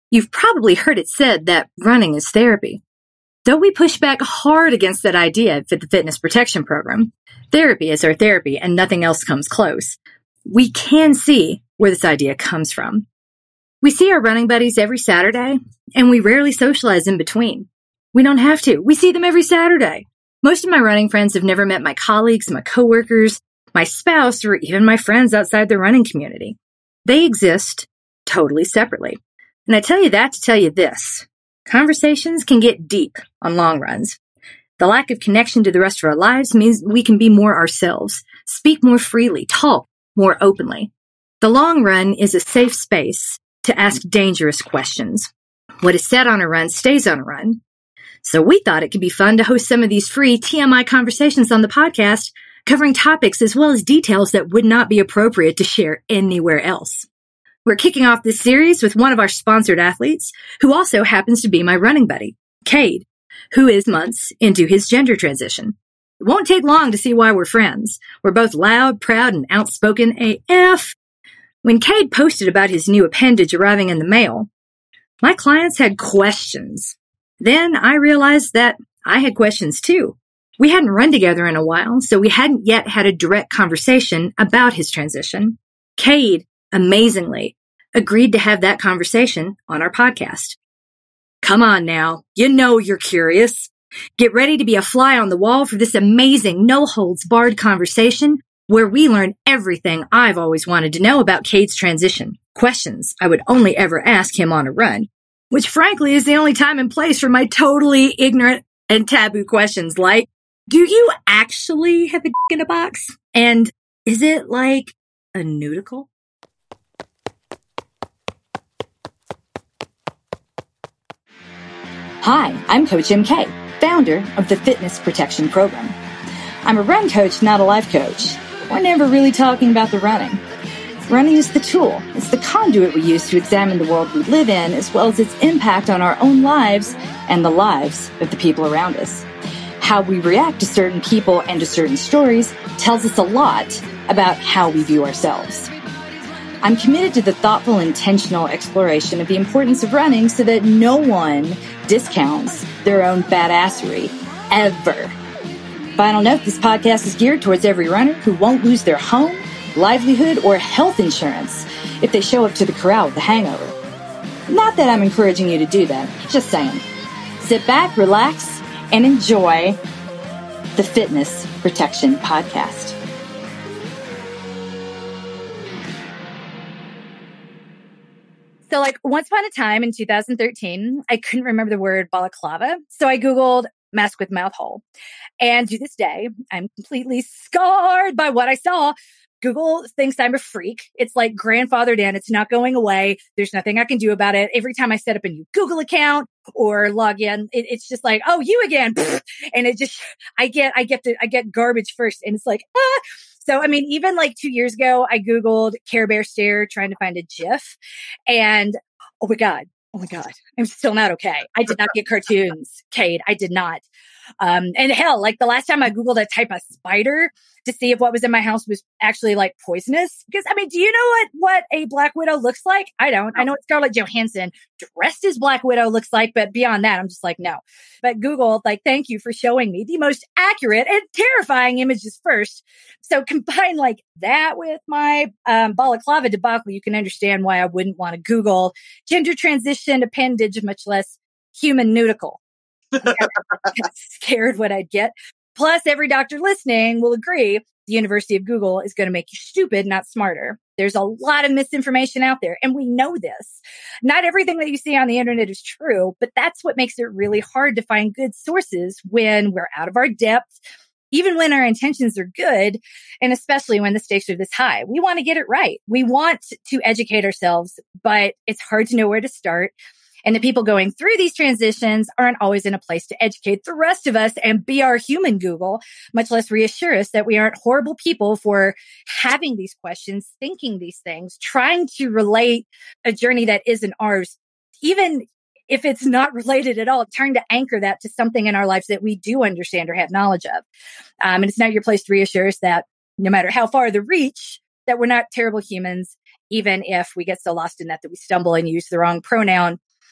You've probably heard it said that running is therapy. Though we push back hard against that idea at the Fitness Protection Program, therapy is our therapy and nothing else comes close. We can see where this idea comes from. We see our running buddies every Saturday, and we rarely socialize in between. We don't have to. We see them every Saturday. Most of my running friends have never met my colleagues, my coworkers, my spouse, or even my friends outside the running community. They exist totally separately. And I tell you that to tell you this. Conversations can get deep on long runs. The lack of connection to the rest of our lives means we can be more ourselves, speak more freely, talk more openly. The long run is a safe space to ask dangerous questions. What is said on a run stays on a run. So we thought it could be fun to host some of these free TMI conversations on the podcast, covering topics as well as details that would not be appropriate to share anywhere else. We're kicking off this series with one of our sponsored athletes, who also happens to be my running buddy, Cade, who is months into his gender transition. It won't take long to see why we're friends. We're both loud, proud, and outspoken AF. When Cade posted about his new appendage arriving in the mail, my clients had questions. Then I realized that I had questions too. We hadn't run together in a while, so we hadn't yet had a direct conversation about his transition. Cade, amazingly, agreed to have that conversation on our podcast. Come on now, you know you're curious. Get ready to be a fly on the wall for this amazing, no-holds-barred conversation where we learn everything I've always wanted to know about Cade's transition, questions I would only ever ask him on a run, which frankly is the only time and place for my totally ignorant and taboo questions like, do you actually have a in a box? And is it like a nudicle? Hi, I'm Coach MK, founder of the Fitness Protection Program. I'm a run coach, not a life coach. We're never really talking about the running. Running is the tool. It's the conduit we use to examine the world we live in, as well as its impact on our own lives and the lives of the people around us. How we react to certain people and to certain stories tells us a lot about how we view ourselves. I'm committed to the thoughtful, intentional exploration of the importance of running so that no one discounts their own badassery, ever. Final note, this podcast is geared towards every runner who won't lose their home, livelihood, or health insurance if they show up to the corral with a hangover. Not that I'm encouraging you to do that, just saying. Sit back, relax, and enjoy the Fitness Protection Podcast. So once upon a time in 2013, I couldn't remember the word balaclava. So I Googled mask with mouth hole. And to this day, I'm completely scarred by what I saw. Google thinks I'm a freak. It's like grandfathered in. It's not going away. There's nothing I can do about it. Every time I set up a new Google account or log in, it's just like, oh, you again. And it just, I get garbage first. And it's like, ah. So, I mean, even 2 years ago, I Googled Care Bear stare trying to find a GIF, and oh my God, I'm still not okay. I did not get cartoons, Cade. I did not. And hell, the last time I Googled a type of spider to see if what was in my house was actually poisonous. Because I mean, do you know what a Black Widow looks like? I don't. I know what Scarlett Johansson dressed as Black Widow looks like, but beyond that, I'm just no. But Google, thank you for showing me the most accurate and terrifying images first. So combine that with my balaclava debacle, you can understand why I wouldn't want to Google gender transition appendage, much less human nudicle. I'm scared what I'd get. Plus, every doctor listening will agree the University of Google is going to make you stupid, not smarter. There's a lot of misinformation out there, and we know this. Not everything that you see on the internet is true, but that's what makes it really hard to find good sources when we're out of our depth, even when our intentions are good, and especially when the stakes are this high. We want to get it right. We want to educate ourselves, but it's hard to know where to start. And the people going through these transitions aren't always in a place to educate the rest of us and be our human Google, much less reassure us that we aren't horrible people for having these questions, thinking these things, trying to relate a journey that isn't ours, even if it's not related at all, trying to anchor that to something in our lives that we do understand or have knowledge of. And it's not your place to reassure us that no matter how far the reach, that we're not terrible humans, even if we get so lost in that we stumble and use the wrong pronoun.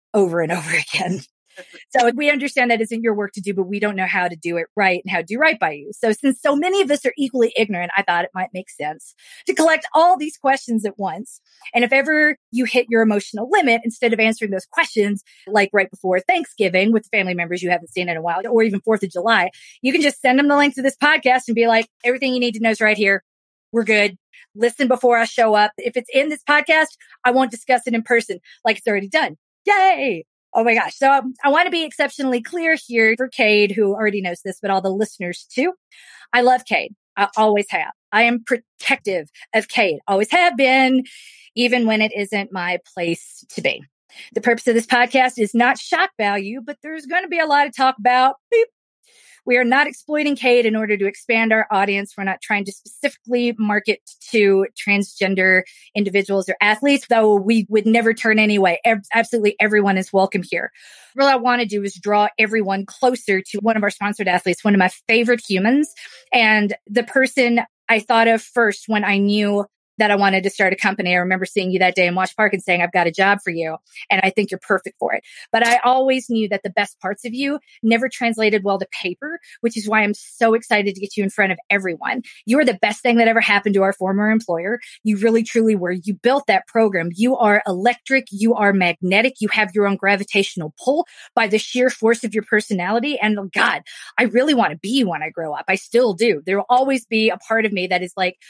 over and over again. So we understand that isn't your work to do, but we don't know how to do it right and how to do right by you. So since so many of us are equally ignorant, I thought it might make sense to collect all these questions at once. And if ever you hit your emotional limit, instead of answering those questions like right before Thanksgiving with family members you haven't seen in a while, or even 4th of July, you can just send them the link to this podcast and be like, everything you need to know is right here. We're good. Listen before I show up. If it's in this podcast, I won't discuss it in person like it's already done. Yay! Oh my gosh. So I want to be exceptionally clear here for Cade, who already knows this, but all the listeners too. I love Cade. I always have. I am protective of Cade. Always have been, even when it isn't my place to be. The purpose of this podcast is not shock value, but there's going to be a lot of talk about beep. We are not exploiting Cade in order to expand our audience. We're not trying to specifically market to transgender individuals or athletes, though we would never turn anyway. Absolutely everyone is welcome here. What I want to do is draw everyone closer to one of our sponsored athletes, one of my favorite humans, and the person I thought of first when I knew that I wanted to start a company. I remember seeing you that day in Watch Park and saying, I've got a job for you, and I think you're perfect for it. But I always knew that the best parts of you never translated well to paper, which is why I'm so excited to get you in front of everyone. You are the best thing that ever happened to our former employer. You really, truly were. You built that program. You are electric. You are magnetic. You have your own gravitational pull by the sheer force of your personality. And God, I really want to be you when I grow up. I still do. There will always be a part of me that is like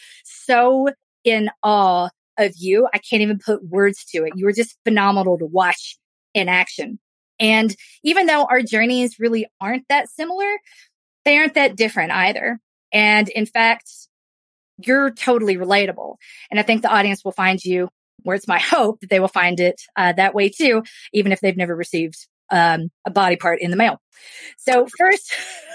so in awe of you. I can't even put words to it. You were just phenomenal to watch in action. And even though our journeys really aren't that similar, they aren't that different either. And in fact, you're totally relatable. And I think the audience will find you, or it's my hope that they will find it that way too, even if they've never received a body part in the mail. So first,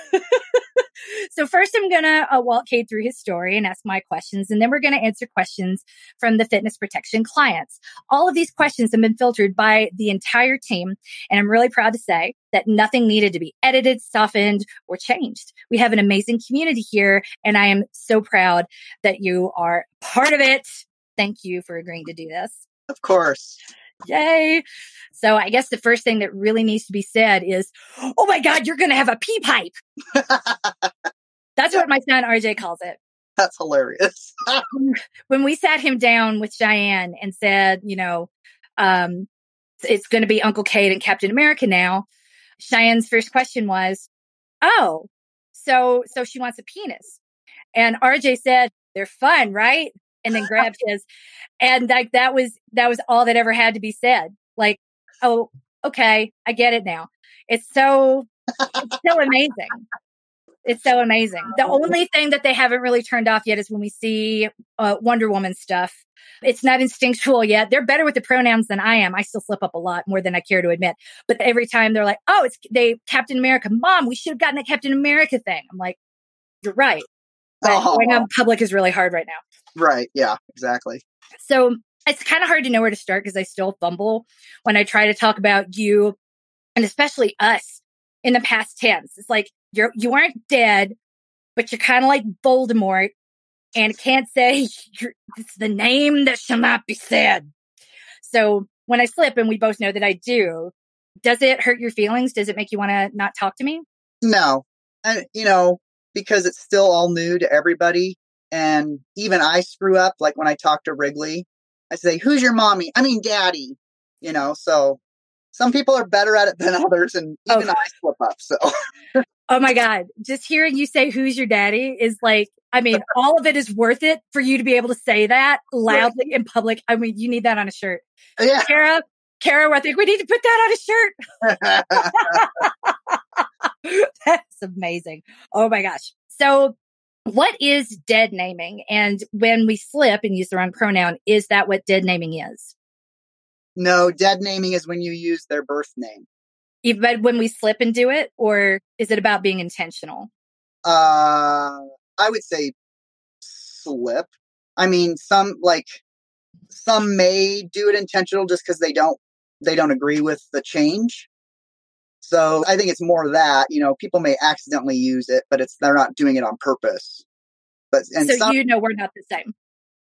I'm going to walk Cade through his story and ask my questions, and then we're going to answer questions from the Fitness Protection clients. All of these questions have been filtered by the entire team, and I'm really proud to say that nothing needed to be edited, softened, or changed. We have an amazing community here, and I am so proud that you are part of it. Thank you for agreeing to do this. Of course. Yay. So I guess the first thing that really needs to be said is, oh my God, you're going to have a pee pipe. That's what my son RJ calls it. That's hilarious. When we sat him down with Cheyenne and said, it's going to be Uncle Cade and Captain America now, Cheyenne's first question was, oh, so she wants a penis. And RJ said, they're fun, right? And then grabbed his, and like that was all that ever had to be said. Like, oh, okay, I get it now. It's so amazing. It's so amazing. The only thing that they haven't really turned off yet is when we see Wonder Woman stuff. It's not instinctual yet. They're better with the pronouns than I am. I still slip up a lot more than I care to admit. But every time they're like, oh, Captain America. Mom, we should have gotten a Captain America thing. I'm like, you're right. But going out in public is really hard right now. Right. Yeah, exactly. So it's kind of hard to know where to start because I still fumble when I try to talk about you and especially us in the past tense. It's like you aren't dead, but you're kind of like Voldemort and can't say it's the name that shall not be said. So when I slip, and we both know that I do, does it hurt your feelings? Does it make you want to not talk to me? No. And, because it's still all new to everybody. And even I screw up, like when I talk to Wrigley, I say, who's your mommy? I mean, daddy, so some people are better at it than others. And even I slip up. So, oh my God, just hearing you say, who's your daddy is like, all of it is worth it for you to be able to say that loudly in public. You need that on a shirt. Yeah. Kara, I think we need to put that on a shirt. That's amazing. Oh my gosh. So what is dead naming? And when we slip and use the wrong pronoun, is that what dead naming is? No, dead naming is when you use their birth name. But when we slip and do it, or is it about being intentional? I would say slip. Some may do it intentional just because they don't agree with the change. So I think it's more that, people may accidentally use it, but they're not doing it on purpose. We're not the same.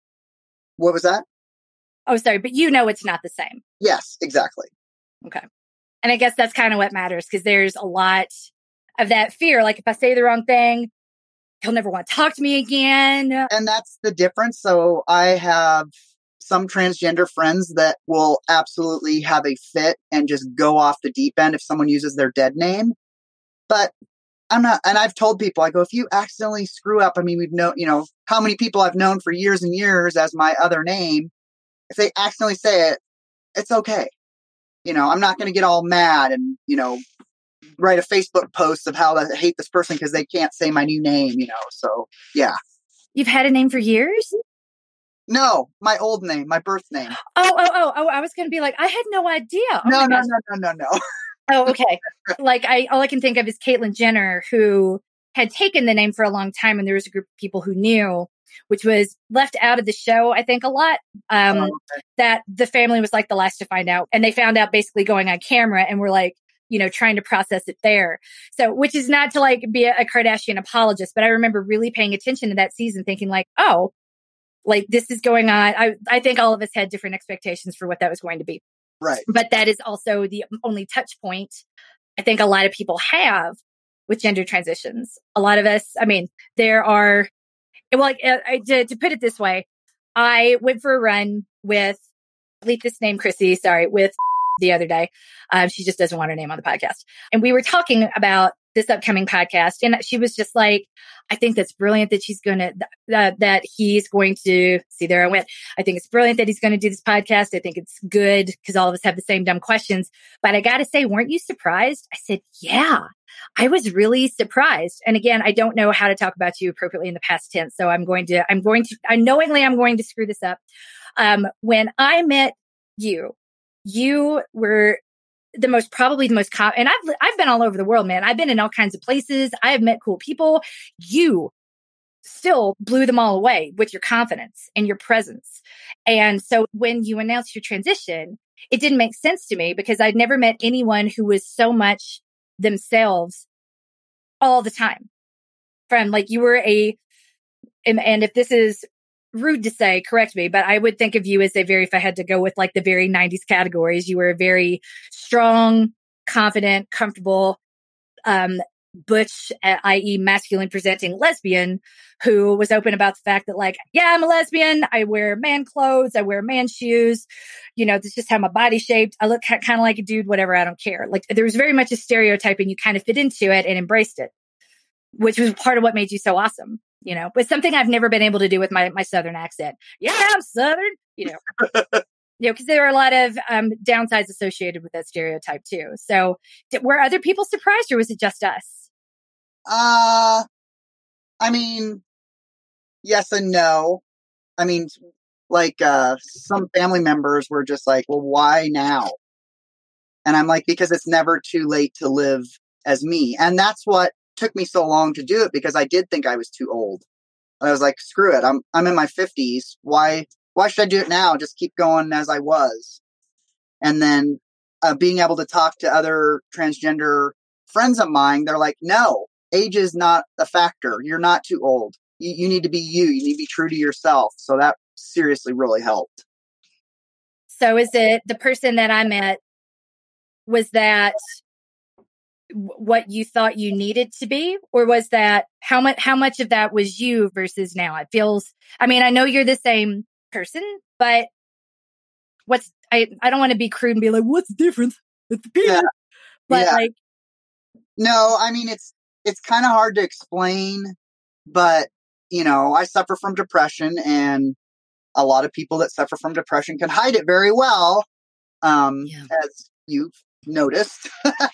What was that? Oh, sorry, but it's not the same. Yes, exactly. Okay. And I guess that's kind of what matters, because there's a lot of that fear. Like, if I say the wrong thing, he'll never want to talk to me again. And that's the difference. So I have some transgender friends that will absolutely have a fit and just go off the deep end if someone uses their dead name. But I'm not, and I've told people, I go, if you accidentally screw up, I mean, we've known, how many people I've known for years and years as my other name. If they accidentally say it, it's okay. I'm not going to get all mad and, write a Facebook post of how I hate this person because they can't say my new name, so yeah. You've had a name for years? No, my old name, my birth name. Oh, I was going to be like, I had no idea. No. Oh, okay. Like, all I can think of is Caitlyn Jenner, who had taken the name for a long time, and there was a group of people who knew, which was left out of the show, I think, a lot. Okay. That the family was like the last to find out, and they found out basically going on camera, and were like, trying to process it there. So, which is not to like be a Kardashian apologist, but I remember really paying attention to that season, thinking like, oh, like this is going on. I think all of us had different expectations for what that was going to be. Right. But that is also the only touch point I think a lot of people have with gender transitions. A lot of us, I mean, there are, well, to put it this way, I went for a run with, bleep this name, Chrissy, with the other day. She just doesn't want her name on the podcast. And we were talking about this upcoming podcast. And she was just like, I think that's brilliant that he's going to, see, there I went. I think it's brilliant that he's going to do this podcast. I think it's good because all of us have the same dumb questions. But I got to say, weren't you surprised? I said, yeah, I was really surprised. And again, I don't know how to talk about you appropriately in the past tense. So I'm going to screw this up. When I met you, you were probably the most and I've been all over the world, man. I've been in all kinds of places. I have met cool people. You still blew them all away with your confidence and your presence. And so when you announced your transition, it didn't make sense to me because I'd never met anyone who was so much themselves all the time. From like, you were and if this is rude to say, correct me, but I would think of you as if I had to go with like the very 90s categories, you were a very strong, confident, comfortable, butch, i.e. masculine presenting lesbian who was open about the fact that like, yeah, I'm a lesbian. I wear man clothes. I wear man shoes. This is just how my body's shaped. I look kind of like a dude, whatever. I don't care. Like there was very much a stereotype and you kind of fit into it and embraced it, which was part of what made you so awesome. But something I've never been able to do with my Southern accent. Yeah, I'm Southern, because there are a lot of downsides associated with that stereotype too. So were other people surprised or was it just us? I mean, yes and no. I mean, like, some family members were just like, well, why now? And I'm like, because it's never too late to live as me. And that's what took me so long to do it, because I did think I was too old. I was like, screw it. I'm in my 50s. Why should I do it now? Just keep going as I was. And then being able to talk to other transgender friends of mine, they're like, no, age is not a factor. You're not too old. You need to be you. You need to be true to yourself. So that seriously really helped. So is it the person that I met, was that what you thought you needed to be, or was that how much of that was you versus now? It feels, I mean, I know you're the same person, but I don't want to be crude and be like, what's different? It's the yeah. But like, no, I mean, it's kind of hard to explain, but I suffer from depression, and a lot of people that suffer from depression can hide it very well. As you've noticed.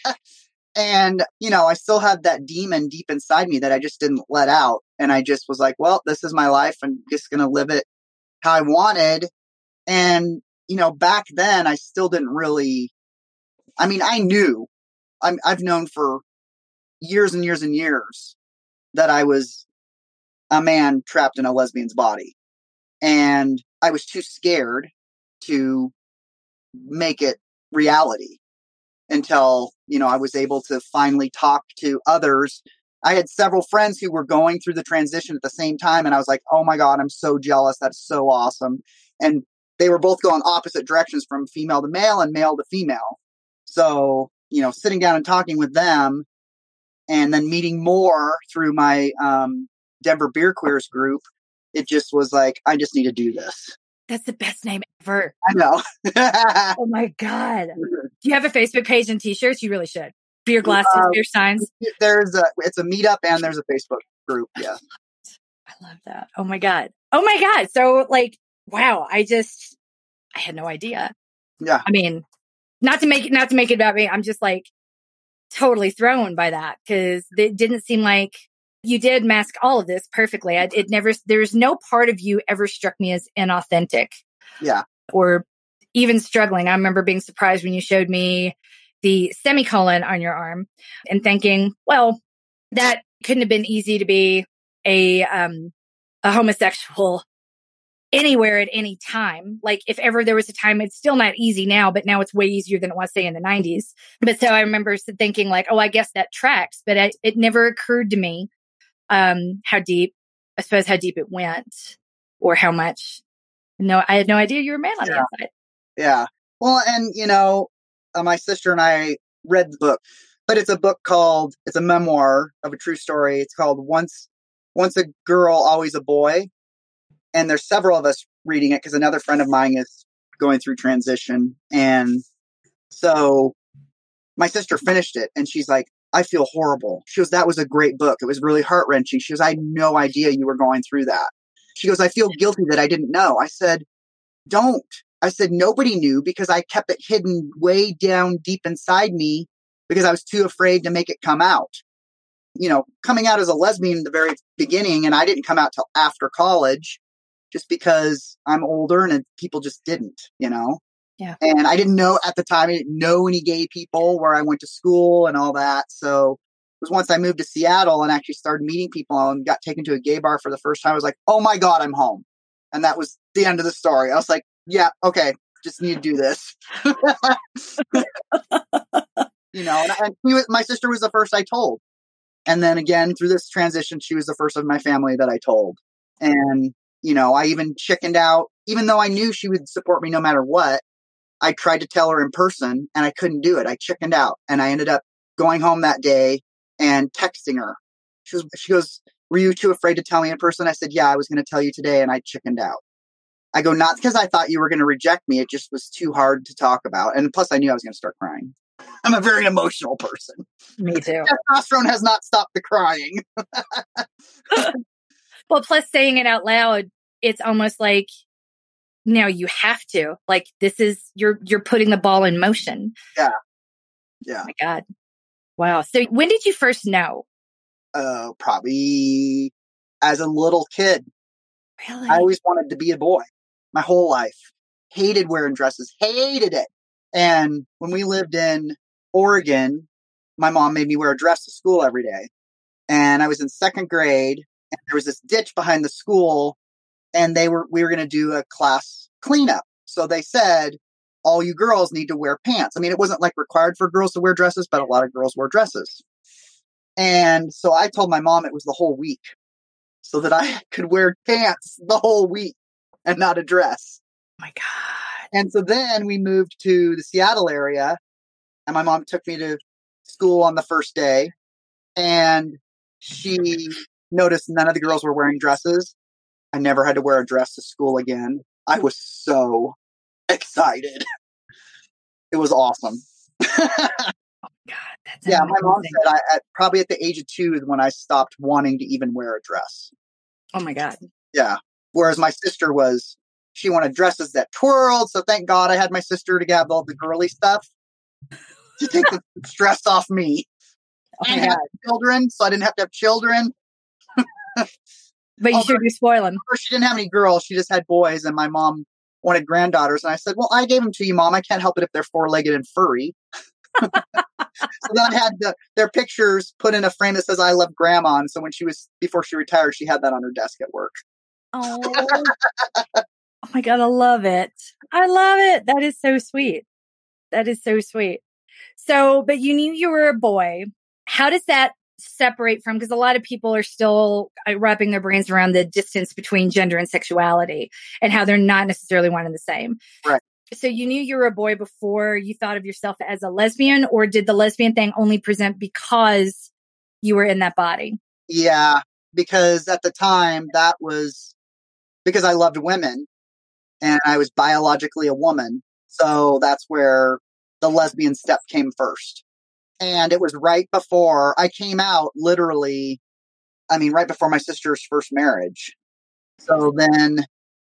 And, I still had that demon deep inside me that I just didn't let out. And I just was like, well, this is my life. I'm just going to live it how I wanted. And, back then I still didn't really, I mean, I knew, I've known for years and years and years that I was a man trapped in a lesbian's body. And I was too scared to make it reality until, I was able to finally talk to others. I had several friends who were going through the transition at the same time. And I was like, oh my God, I'm so jealous. That's so awesome. And they were both going opposite directions, from female to male and male to female. So sitting down and talking with them and then meeting more through my Denver Beer Queers group, it just was like, I just need to do this. That's the best name ever. I know. Oh my God. Do you have a Facebook page and t-shirts? You really should. Beer glasses, beer signs. It's a meetup and there's a Facebook group. Yeah. I love that. Oh my God. Oh my God. So like, wow. I had no idea. Yeah. I mean, not to make it about me. I'm just like totally thrown by that because it didn't seem like you did mask all of this perfectly. There's no part of you ever struck me as inauthentic. Yeah. Or even struggling. I remember being surprised when you showed me the semicolon on your arm and thinking, well, that couldn't have been easy to be a homosexual anywhere at any time. Like if ever there was a time, it's still not easy now, but now it's way easier than it was, say, in the 90s. But so I remember thinking like, oh, I guess that tracks, but it never occurred to me how deep it went or how much. No, I had no idea you were a man on the inside. Yeah. Well, and my sister and I read the book, but it's a memoir of a true story. It's called Once a Girl, Always a Boy. And there's several of us reading it because another friend of mine is going through transition. And so my sister finished it and she's like, I feel horrible. She goes, that was a great book. It was really heart-wrenching. She goes, I had no idea you were going through that. She goes, I feel guilty that I didn't know. I said, don't. I said, nobody knew because I kept it hidden way down deep inside me because I was too afraid to make it come out. Coming out as a lesbian in the very beginning, and I didn't come out till after college just because I'm older and people just didn't, Yeah. And I didn't know at the time, I didn't know any gay people where I went to school and all that. So it was once I moved to Seattle and actually started meeting people and got taken to a gay bar for the first time, I was like, oh my God, I'm home. And that was the end of the story. I was like, yeah, okay, just need to do this. My sister was the first I told. And then again, through this transition, she was the first of my family that I told. And, I even chickened out, even though I knew she would support me no matter what. I tried to tell her in person and I couldn't do it. I chickened out and I ended up going home that day and texting her. She goes, were you too afraid to tell me in person? I said, yeah, I was going to tell you today. And I chickened out. I go, not because I thought you were going to reject me. It just was too hard to talk about. And plus I knew I was going to start crying. I'm a very emotional person. Me too. Testosterone has not stopped the crying. Well, plus saying it out loud, it's almost like now you have to. Like this is you're putting the ball in motion. Yeah. Yeah. Oh my God. Wow. So when did you first know? Probably as a little kid. Really? I always wanted to be a boy my whole life. Hated wearing dresses. Hated it. And when we lived in Oregon, my mom made me wear a dress to school every day. And I was in second grade and there was this ditch behind the school and we were going to do a class cleanup. So they said, all you girls need to wear pants. I mean, it wasn't like required for girls to wear dresses, but a lot of girls wore dresses. And so I told my mom it was the whole week so that I could wear pants the whole week and not a dress. Oh my God. And so then we moved to the Seattle area and my mom took me to school on the first day and she noticed none of the girls were wearing dresses. I never had to wear a dress to school again. I was so excited. It was awesome. Oh God, that's yeah, amazing. my mom said probably at the age of 2 is when I stopped wanting to even wear a dress. Oh my God. Yeah. Whereas my sister she wanted dresses that twirled. So thank God I had my sister to have all the girly stuff to take the stress off me. I had children, so I didn't have to have children. But you sure do spoil them. She didn't have any girls. She just had boys. And my mom wanted granddaughters. And I said, well, I gave them to you, Mom. I can't help it if they're 4-legged and furry. So then I had their pictures put in a frame that says, I love Grandma. And so before she retired, she had that on her desk at work. Oh, oh my God. I love it. I love it. That is so sweet. That is so sweet. So, but you knew you were a boy. How does that separate from, because a lot of people are still wrapping their brains around the distance between gender and sexuality and how they're not necessarily one and the same. Right. So you knew you were a boy before you thought of yourself as a lesbian, or did the lesbian thing only present because you were in that body? Yeah, because at the time that was because I loved women and I was biologically a woman. So that's where the lesbian step came first. And it was right before I came out, literally, right before my sister's first marriage. So then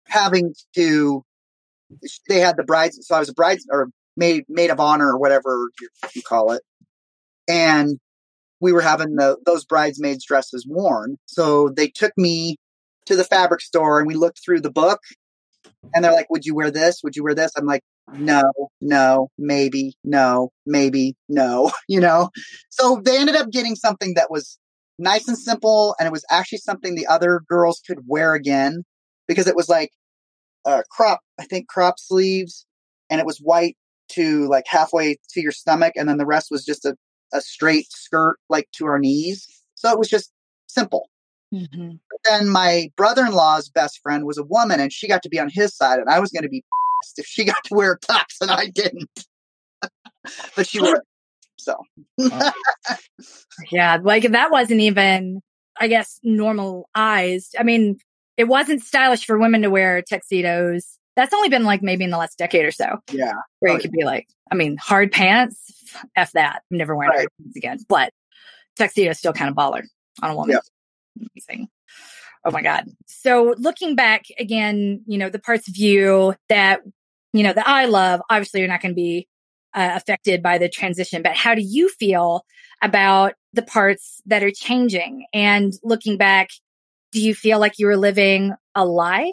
they had the brides, so I was a bride or maid of honor or whatever you call it. And we were having those bridesmaids' dresses worn. So they took me to the fabric store and we looked through the book and they're like, would you wear this? Would you wear this? I'm like, no, maybe, no, maybe, no, So they ended up getting something that was nice and simple. And it was actually something the other girls could wear again because it was like crop sleeves, and it was white to like halfway to your stomach. And then the rest was just a straight skirt, like to our knees. So it was just simple. Mm-hmm. But then my brother-in-law's best friend was a woman and she got to be on his side, and I was going to be pissed if she got to wear tux and I didn't. But she would. So. Yeah, like that wasn't even, I guess, normalized. It wasn't stylish for women to wear tuxedos. That's only been like maybe in the last decade or so. Yeah. Where you could be like, hard pants, F that. I'm never wearing hard pants again. But tuxedo is still kind of baller on a woman. Yeah. Amazing. Oh my God. So looking back again, the parts of you that, that I love, obviously you're not going to be affected by the transition, but how do you feel about the parts that are changing? And looking back, do you feel like you were living a lie?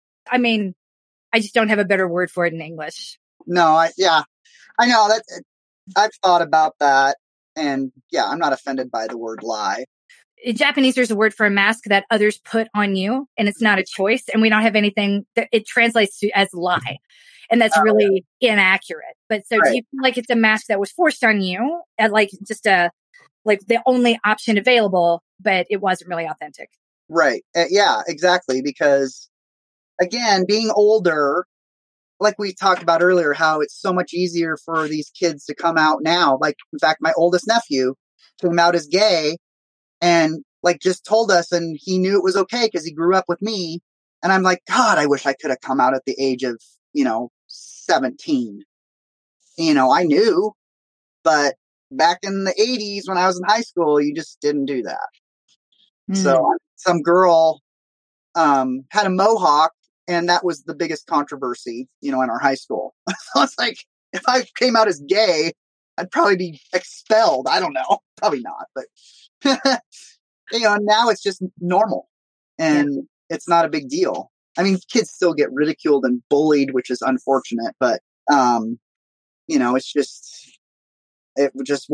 I just don't have a better word for it in English. No, I know that. I've thought about that, and I'm not offended by the word lie. In Japanese, there's a word for a mask that others put on you, and it's not a choice. And we don't have anything that it translates to as lie. And that's really inaccurate. But so do you feel like it's a mask that was forced on you at like just the only option available, but it wasn't really authentic? Right. Yeah, exactly. Because again, being older, like we talked about earlier, how it's so much easier for these kids to come out now. Like, in fact, my oldest nephew came out as gay and like just told us, and he knew it was okay because he grew up with me. And I'm like, God, I wish I could have come out at the age of, 17. I knew, but back in the 80s when I was in high school, you just didn't do that. So some girl had a mohawk, and that was the biggest controversy, in our high school. So it's like, if I came out as gay, I'd probably be expelled. I don't know. Probably not, but now it's just normal and it's not a big deal. Kids still get ridiculed and bullied, which is unfortunate, but, it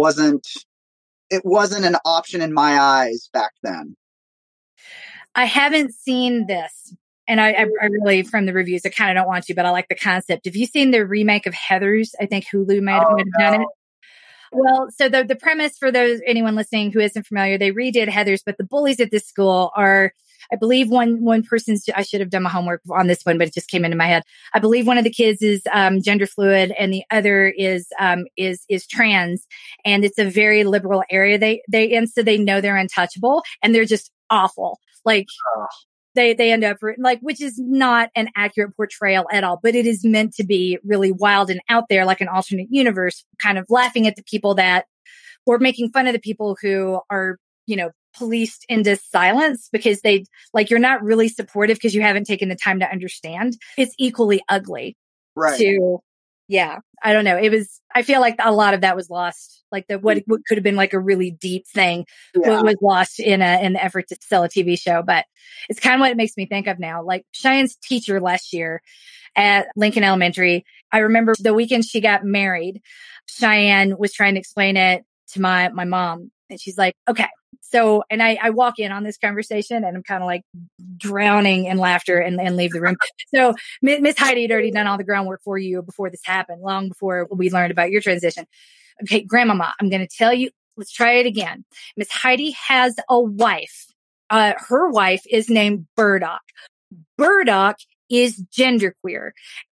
wasn't an option in my eyes back then. I haven't seen this, and I really, from the reviews, I kind of don't want to, but I like the concept. Have you seen the remake of Heathers? I think Hulu might have done it. Well, so the premise for anyone listening who isn't familiar, they redid Heathers, but the bullies at this school are, I believe one person's, I should have done my homework on this one, but it just came into my head. I believe one of the kids is gender fluid and the other is trans, and it's a very liberal area they in, so they know they're untouchable and they're just awful. Like they end up like, which is not an accurate portrayal at all, but it is meant to be really wild and out there, like an alternate universe, kind of laughing at the people that, or making fun of the people who are, policed into silence because you're not really supportive because you haven't taken the time to understand. It's equally ugly. Right. I don't know. I feel like a lot of that was lost. Like what could have been like a really deep thing was lost in the effort to sell a TV show. But it's kind of what it makes me think of now. Like Cheyenne's teacher last year at Lincoln Elementary, I remember the weekend she got married, Cheyenne was trying to explain it to my mom. And she's like, okay. So, and I walk in on this conversation and I'm kind of like drowning in laughter and leave the room. So Miss Heidi had already done all the groundwork for you before this happened, long before we learned about your transition. Okay, Grandmama, I'm going to tell you, let's try it again. Miss Heidi has a wife. Her wife is named Burdock. Burdock is genderqueer.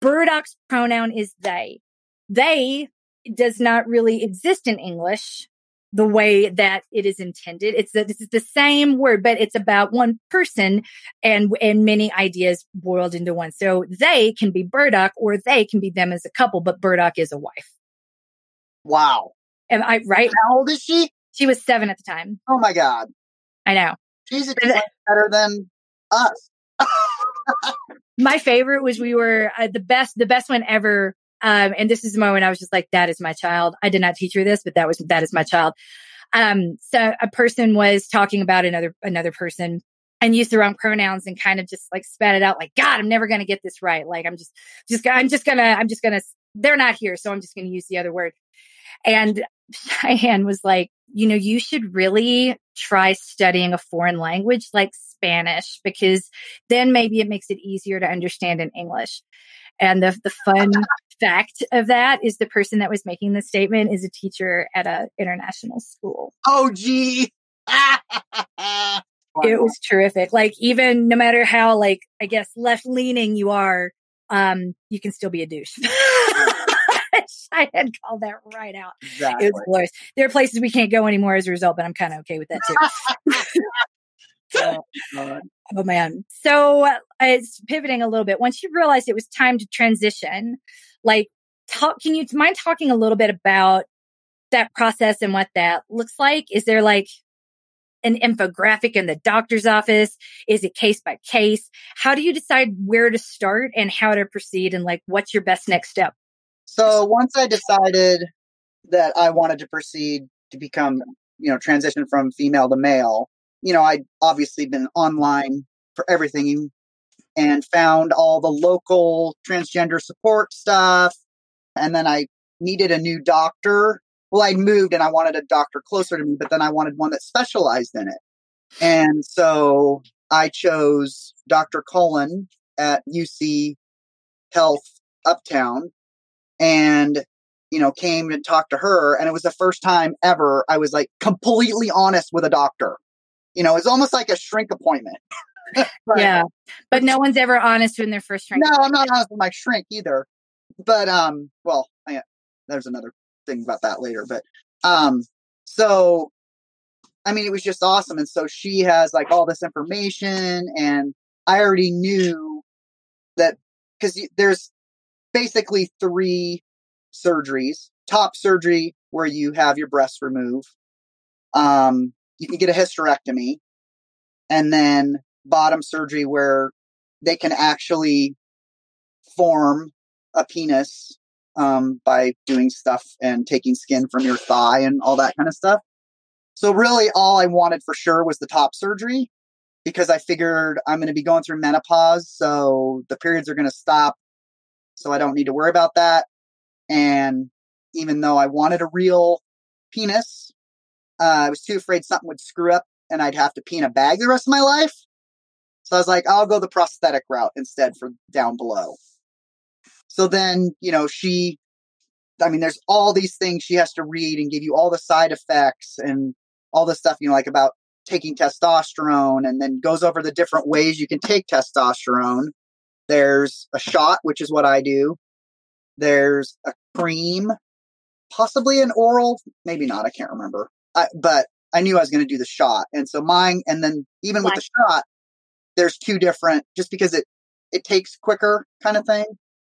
Burdoc's pronoun is they. They does not really exist in English the way that it is intended. It's the same word, but it's about one person and many ideas boiled into one. So they can be Burdock or they can be them as a couple, but Burdock is a wife. Wow. Am I right? How old is she? She was 7 at the time. Oh my God. I know. She's better than us. My favorite was we were the best one ever. And this is the moment I was just like, that is my child. I did not teach her this, but that is my child. So a person was talking about another person and used the wrong pronouns and kind of just like spat it out like, God, I'm never going to get this right. Like, I'm just gonna, they're not here. So I'm just going to use the other word. And Cheyenne was like, you should really try studying a foreign language like Spanish, because then maybe it makes it easier to understand in English. And the fun fact of that is the person that was making the statement is a teacher at an international school. Oh, gee. It was terrific. Like, even no matter how, like, I guess left leaning you are, you can still be a douche. I had called that right out. Exactly. It was hilarious. There are places we can't go anymore as a result, but I'm kind of okay with that too. Oh man. So it's pivoting a little bit. Once you realized it was time to transition, like, can you mind talking a little bit about that process and what that looks like? Is there like an infographic in the doctor's office? Is it case by case? How do you decide where to start and how to proceed? And like, what's your best next step? So once I decided that I wanted to proceed to become, transition from female to male, I'd obviously been online for everything and found all the local transgender support stuff. And then I needed a new doctor. Well, I'd moved and I wanted a doctor closer to me, but then I wanted one that specialized in it. And so I chose Dr. Cullen at UC Health Uptown and, came and talked to her. And it was the first time ever I was like completely honest with a doctor. It's almost like a shrink appointment. Yeah. But no one's ever honest when they're first shrink. No, I'm not honest with my shrink either. But, there's another thing about that later. But, so, I mean, it was just awesome. And so she has like all this information and I already knew that because there's basically 3 surgeries. Top surgery where you have your breasts removed. You can get a hysterectomy, and then bottom surgery where they can actually form a penis by doing stuff and taking skin from your thigh and all that kind of stuff. So really all I wanted for sure was the top surgery because I figured I'm going to be going through menopause. So the periods are going to stop. So I don't need to worry about that. And even though I wanted a real penis, I was too afraid something would screw up and I'd have to pee in a bag the rest of my life. So I was like, I'll go the prosthetic route instead for down below. So then, there's all these things she has to read and give you all the side effects and all the stuff, like about taking testosterone, and then goes over the different ways you can take testosterone. There's a shot, which is what I do. There's a cream, possibly an oral, maybe not. I can't remember. But I knew I was going to do the shot. And so mine, and then even with the shot, there's 2 different, just because it takes quicker kind of thing.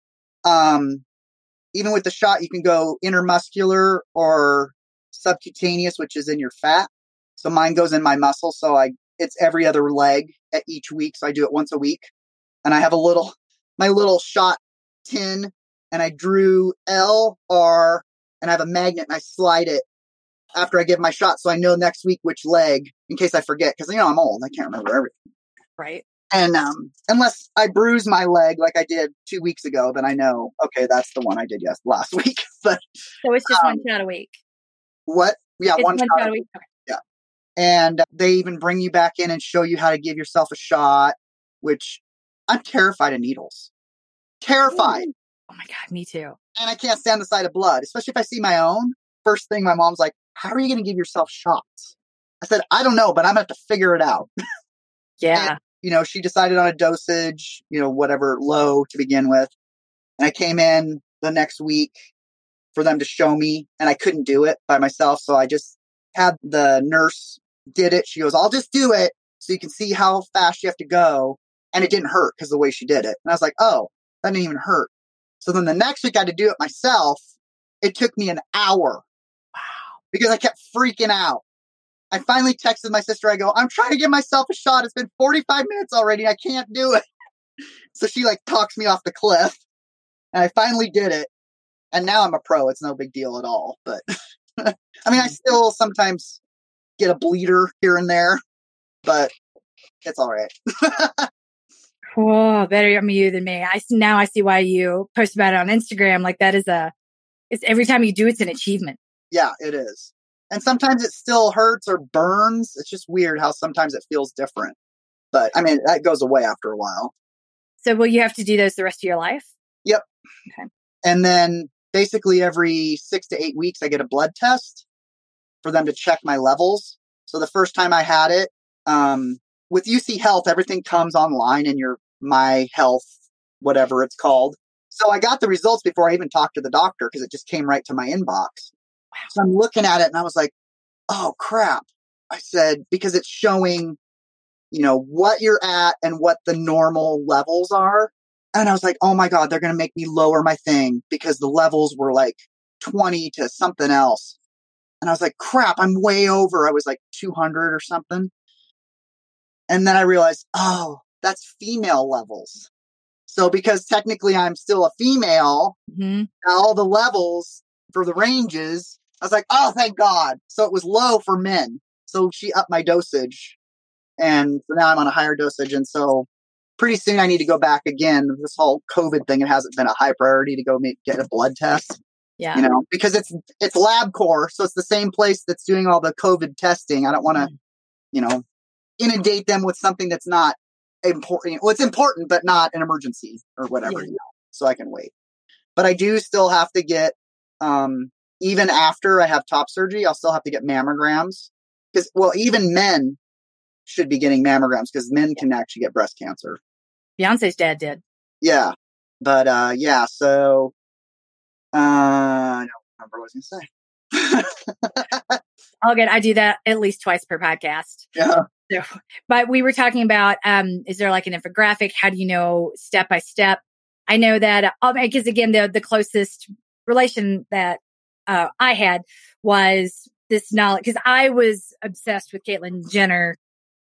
Even with the shot, you can go intermuscular or subcutaneous, which is in your fat. So mine goes in my muscle. So it's every other leg at each week. So I do it once a week. And I have my little shot tin, and I drew L, R, and I have a magnet and I slide it after I give my shot. So I know next week which leg, in case I forget. Cause I'm old. I can't remember everything. Right. And, unless I bruise my leg like I did 2 weeks ago, then I know, okay, that's the one I did last week. But so it's just one shot a week. What? Yeah. It's one shot a week. Okay. Yeah. And they even bring you back in and show you how to give yourself a shot, which I'm terrified of needles. Terrified. Ooh. Oh my God, me too. And I can't stand the sight of blood, especially if I see my own. First thing, my mom's like, how are you going to give yourself shots? I said, I don't know, but I'm going to have to figure it out. Yeah. And, she decided on a dosage, whatever, low to begin with. And I came in the next week for them to show me, and I couldn't do it by myself. So I just had the nurse did it. She goes, I'll just do it so you can see how fast you have to go. And it didn't hurt because the way she did it. And I was like, oh, that didn't even hurt. So then the next week I had to do it myself. It took me an hour. Wow. Because I kept freaking out. I finally texted my sister. I go, I'm trying to give myself a shot. It's been 45 minutes already. I can't do it. So she like talks me off the cliff. And I finally did it. And now I'm a pro. It's no big deal at all. But I mean, I still sometimes get a bleeder here and there, but it's all right. Oh, better you than me. Now I see why you post about it on Instagram. Like that is it's every time you do, it's an achievement. Yeah, it is. And sometimes it still hurts or burns. It's just weird how sometimes it feels different. But I mean, that goes away after a while. So will you have to do those the rest of your life? Yep. Okay. And then basically every 6 to 8 weeks, I get a blood test for them to check my levels. So the first time I had it, with UC Health, everything comes online in your My Health, whatever it's called. So I got the results before I even talked to the doctor because it just came right to my inbox. So I'm looking at it and I was like, oh crap. I said, because it's showing, what you're at and what the normal levels are. And I was like, oh my God, they're going to make me lower my thing because the levels were like 20 to something else. And I was like, crap, I'm way over. I was like 200 or something. And then I realized, oh, that's female levels. So because technically I'm still a female, all the levels for the ranges, I was like, oh, thank God. So it was low for men. So she upped my dosage. And so now I'm on a higher dosage. And so pretty soon I need to go back again. This whole COVID thing, it hasn't been a high priority to go get a blood test. Yeah. Because it's LabCorp. So it's the same place that's doing all the COVID testing. I don't want to, inundate them with something that's not important. Well, it's important, but not an emergency or whatever, so I can wait. But I do still have to get, even after I have top surgery, I'll still have to get mammograms. Because, even men should be getting mammograms because men can actually get breast cancer. Beyonce's dad did. Yeah. But, so, I don't remember what I was going to say. All good. I do that at least twice per podcast. Yeah. So, but we were talking about, is there like an infographic? How do you know step by step? I know that, because again, the closest relation that I had was this knowledge, because I was obsessed with Caitlyn Jenner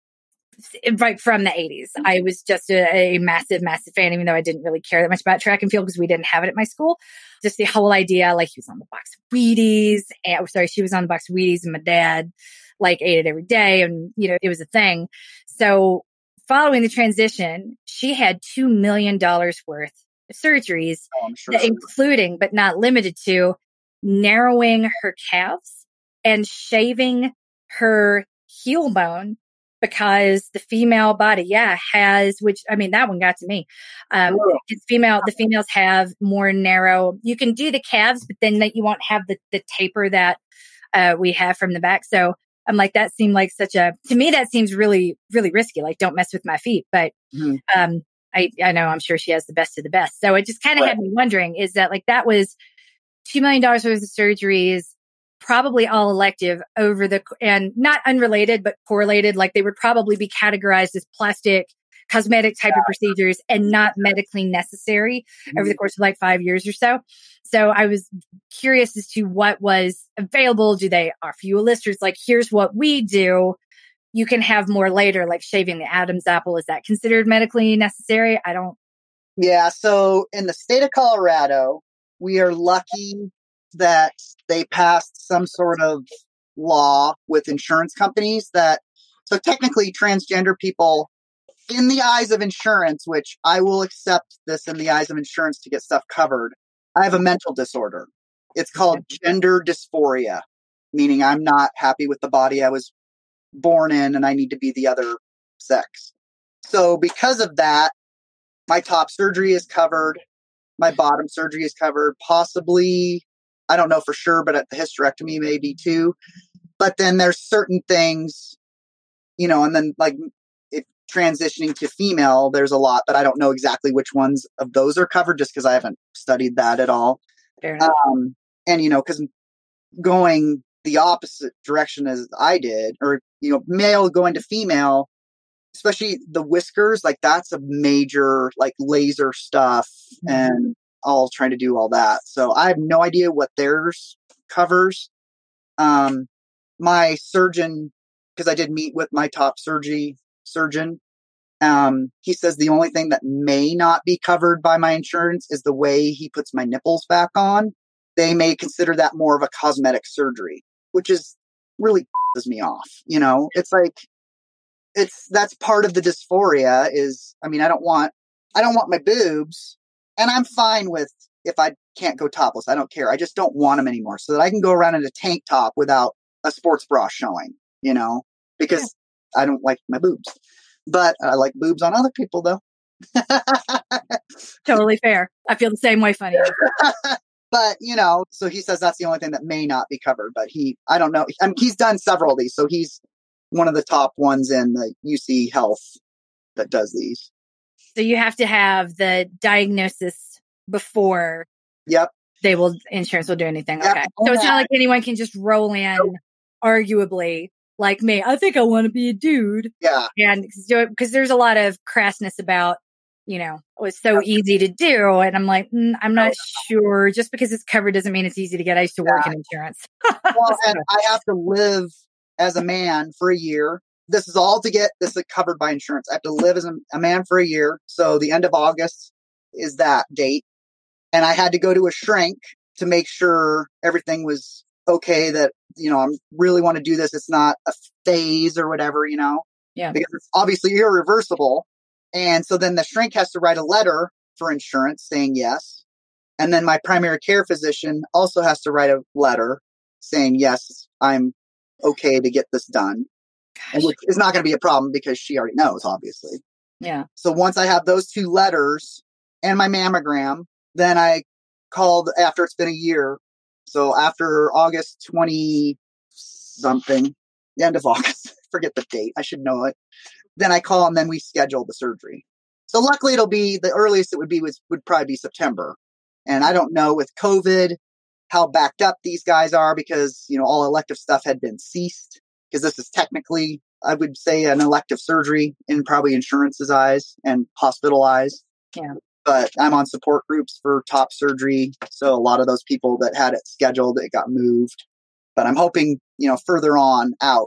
right from the 80s. I was just a massive, massive fan, even though I didn't really care that much about track and field because we didn't have it at my school. Just the whole idea, like he was on the box of Wheaties, she was on the box of Wheaties, and my dad like ate it every day, and it was a thing. So following the transition, she had $2 million worth of surgeries, including but not limited to narrowing her calves and shaving her heel bone, because the female body, has, which, I mean, that one got to me. The females have more narrow, you can do the calves, but then you won't have the taper that we have from the back. So I'm like, that seemed like to me, that seems really, really risky. Like, don't mess with my feet. But I know, I'm sure she has the best of the best. So it just kind of had me wondering, is that like, that was $2 million worth of surgeries, probably all elective and not unrelated, but correlated. Like they would probably be categorized as plastic cosmetic type of procedures and not medically necessary over the course of like 5 years or so. So I was curious as to what was available. Do they offer you a list? Or it's like, here's what we do. You can have more later, like shaving the Adam's apple. Is that considered medically necessary? I don't. Yeah. So in the state of Colorado, we are lucky that they passed some sort of law with insurance companies so technically transgender people, in the eyes of insurance, which I will accept this in the eyes of insurance to get stuff covered, I have a mental disorder. It's called gender dysphoria, meaning I'm not happy with the body I was born in and I need to be the other sex. So because of that, my top surgery is covered. My bottom surgery is covered. Possibly, I don't know for sure, but at the hysterectomy maybe too. But then there's certain things, and then like if transitioning to female, there's a lot, but I don't know exactly which ones of those are covered just because I haven't studied that at all. Fair enough. And, because going the opposite direction as I did, or, male going to female, especially the whiskers, like that's a major like laser stuff, and I'll try to do all that. So I have no idea what theirs covers. My surgeon, because I did meet with my top surgeon, he says the only thing that may not be covered by my insurance is the way he puts my nipples back on. They may consider that more of a cosmetic surgery, which is really pisses me off. It's like, that's part of the dysphoria is, I don't want my boobs, and I'm fine with if I can't go topless. I don't care. I just don't want them anymore so that I can go around in a tank top without a sports bra showing, because I don't like my boobs, but I like boobs on other people though. Totally fair. I feel the same way, funny. But, so he says that's the only thing that may not be covered, but I don't know. He's done several of these. So he's one of the top ones in the UC Health that does these. So you have to have the diagnosis before. Yep. Insurance will do anything. Yep. Okay. So it's not like anyone can just roll in, arguably, like me. I think I want to be a dude. Yeah. And because there's a lot of crassness about, it was so easy to do. And I'm like, I'm not sure. Just because it's covered doesn't mean it's easy to get. I used to work in insurance. Well, and I have to live as a man for a year. This is all to get this covered by insurance. I have to live as a man for a year. So the end of August is that date. And I had to go to a shrink to make sure everything was okay, that, I really want to do this. It's not a phase or whatever, Yeah. Because it's obviously irreversible. And so then the shrink has to write a letter for insurance saying yes. And then my primary care physician also has to write a letter saying, yes, I'm okay to get this done. And which is not going to be a problem because she already knows, obviously. Yeah. So once I have those two letters and my mammogram, then I called after it's been a year. So after August 20 something, the end of August, forget the date. I should know it. Then I call and then we schedule the surgery. So luckily it'll be the earliest it would probably be September. And I don't know with COVID how backed up these guys are because, all elective stuff had been ceased, because this is technically, I would say, an elective surgery in probably insurance's eyes and hospital eyes. Yeah. But I'm on support groups for top surgery. So a lot of those people that had it scheduled, it got moved. But I'm hoping, further on out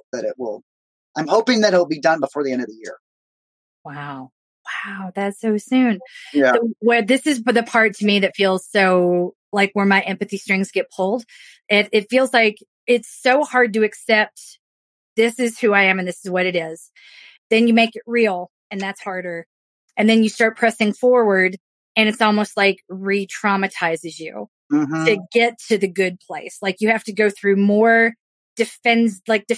I'm hoping that it'll be done before the end of the year. Wow. That's so soon. Yeah. So where this is the part to me that feels so like where my empathy strings get pulled. It feels like it's so hard to accept this is who I am and this is what it is. Then you make it real and that's harder. And then you start pressing forward and it's almost like re-traumatizes you to get to the good place. Like you have to go through more defend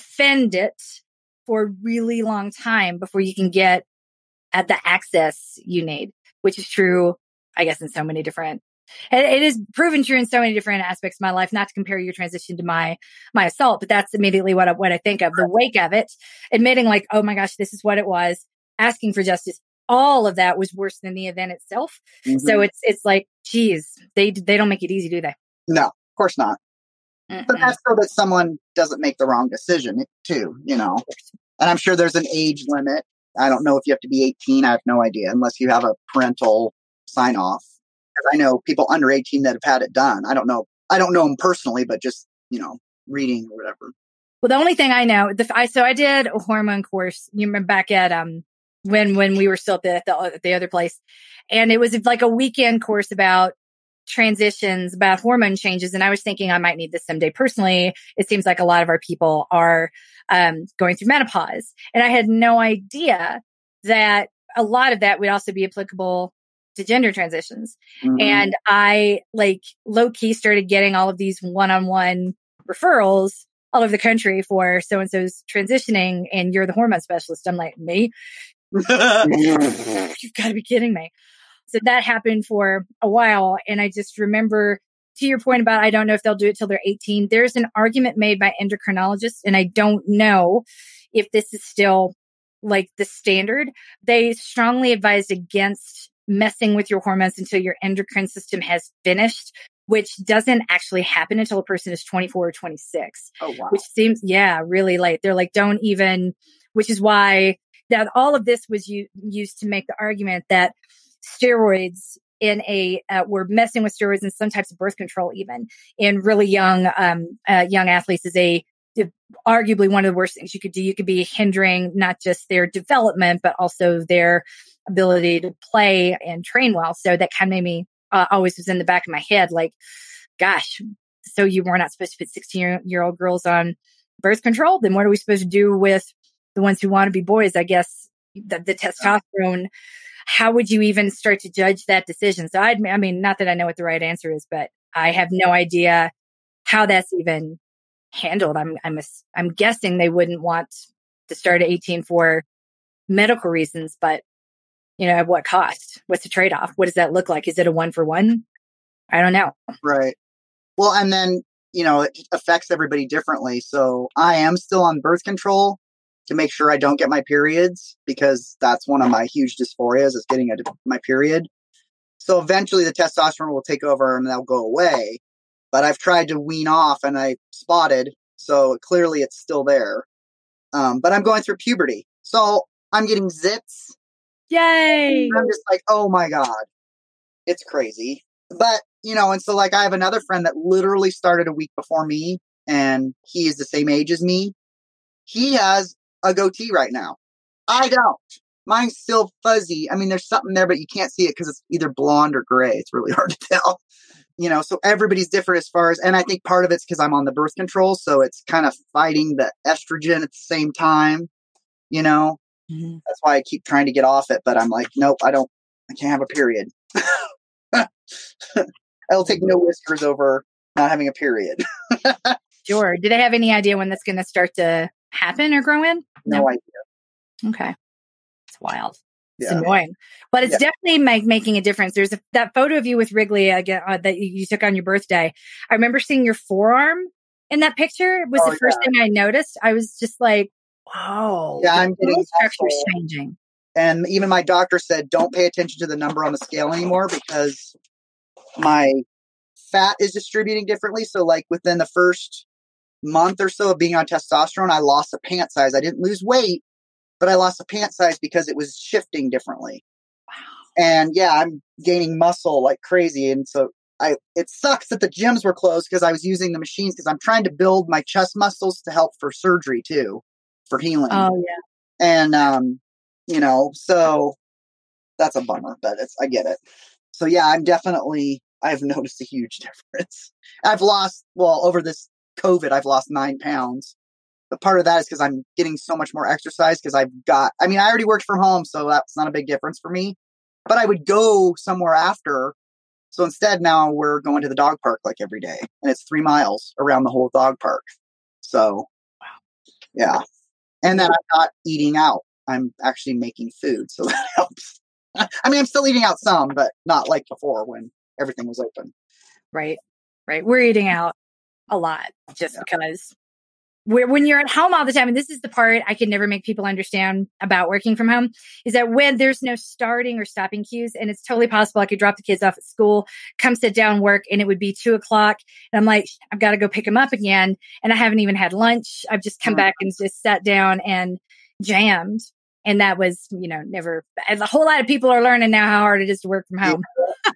it for a really long time before you can get at the access you need, which is true, I guess, in so many different, it is proven true in so many different aspects of my life, not to compare your transition to my assault, but that's immediately what I think of, the wake of it, admitting like, oh my gosh, this is what it was, asking for justice. All of that was worse than the event itself. So it's like, geez, they don't make it easy, do they? No, of course not. But that's so that someone doesn't make the wrong decision too, And I'm sure there's an age limit. I don't know if you have to be 18. I have no idea unless you have a parental sign off. Because I know people under 18 that have had it done. I don't know them personally, but just, reading or whatever. Well, the only thing I know, so I did a hormone course. You remember back at, when we were still at the other place, and it was like a weekend course about transitions, about hormone changes. And I was thinking I might need this someday personally. It seems like a lot of our people are going through menopause. And I had no idea that a lot of that would also be applicable to gender transitions. And I low key started getting all of these one-on-one referrals all over the country for so-and-so's transitioning and you're the hormone specialist. I'm like, me? You've got to be kidding me. So that happened for a while. And I just remember, to your point about, I don't know if they'll do it till they're 18. There's an argument made by endocrinologists, and I don't know if this is still like the standard, they strongly advised against messing with your hormones until your endocrine system has finished, which doesn't actually happen until a person is 24 or 26. Oh, wow. Which seems, really late. They're like, don't even, which is why that all of this was used to make the argument that steroids we're messing with steroids and some types of birth control, even in really young athletes, is arguably one of the worst things you could do. You could be hindering not just their development, but also their ability to play and train well. So that kind of made me always was in the back of my head, like, gosh, so you were not supposed to put 16-year-old girls on birth control? Then what are we supposed to do with the ones who want to be boys? I guess the testosterone. How would you even start to judge that decision? So I mean, not that I know what the right answer is, but I have no idea how that's even handled. I'm guessing they wouldn't want to start at 18 for medical reasons, but at what cost? What's the trade-off? What does that look like? Is it a 1-for-1? I don't know. Right. Well, and then, it affects everybody differently. So I am still on birth control to make sure I don't get my periods, because that's one of my huge dysphorias, is getting my period. So eventually the testosterone will take over and they'll go away. But I've tried to wean off and I spotted. So clearly it's still there. But I'm going through puberty. So I'm getting zits. Yay! I'm just like, oh my God, it's crazy. But, and so like I have another friend that literally started a week before me, and he is the same age as me. He has a goatee right now. I don't. Mine's still fuzzy. I mean, there's something there, but you can't see it because it's either blonde or gray. It's really hard to tell. So everybody's different as far as, and I think part of it's because I'm on the birth control. So it's kind of fighting the estrogen at the same time, Mm-hmm. That's why I keep trying to get off it. But I'm like, nope, I can't have a period. I'll take no whiskers over not having a period. Sure. Do they have any idea when that's going to start to happen or grow in? No idea. Okay. It's wild. It's Yeah. annoying, but it's definitely making a difference. There's that photo of you with Wrigley again that you took on your birthday. I remember seeing your forearm in that picture. It was the first thing I noticed. I was just like, wow. Yeah, I'm getting structure's changing. And even my doctor said, don't pay attention to the number on the scale anymore, because my fat is distributing differently. So like within the first month or so of being on testosterone, I lost a pant size. I didn't lose weight, but I lost a pant size because it was shifting differently. Wow. And I'm gaining muscle like crazy. And so it sucks that the gyms were closed, because I was using the machines, because I'm trying to build my chest muscles to help for surgery too, for healing. Oh yeah. And, so that's a bummer, but I get it. So I've noticed a huge difference. I've lost, over this COVID, I've lost 9 pounds. But part of that is because I'm getting so much more exercise, because I already worked from home, so that's not a big difference for me. But I would go somewhere after. So instead, now we're going to the dog park like every day, and it's 3 miles around the whole dog park. So, yeah. And then I'm not eating out. I'm actually making food, so that helps. I mean, I'm still eating out some, but not like before when everything was open. Right. We're eating out a lot just because when you're at home all the time, and this is the part I can never make people understand about working from home, is that when there's no starting or stopping cues, and it's totally possible I could drop the kids off at school, come sit down, work, and it would be 2:00. And I'm like, I've got to go pick them up again. And I haven't even had lunch. I've just come back and just sat down and jammed. And that was, never, as a whole lot of people are learning now how hard it is to work from home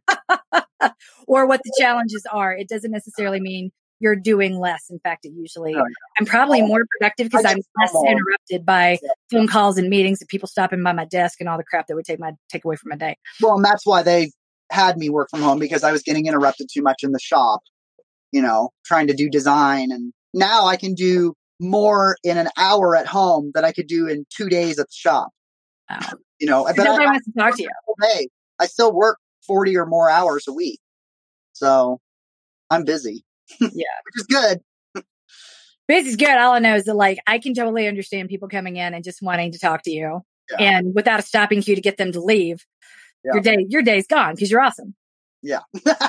or what the challenges are. It doesn't necessarily mean you're doing less. In fact, I'm probably more productive because I'm less interrupted by phone calls and meetings and people stopping by my desk and all the crap that would take away from my day. Well, and that's why they had me work from home, because I was getting interrupted too much in the shop, trying to do design. And now I can do more in an hour at home than I could do in 2 days at the shop. Wow. But nobody wants to talk to you. I still work 40 or more hours a week. So I'm busy. Yeah. Which is good. Busy's good. All I know is that I can totally understand people coming in and just wanting to talk to you. Yeah. And without a stopping cue to get them to leave, your day's gone because you're awesome. Yeah.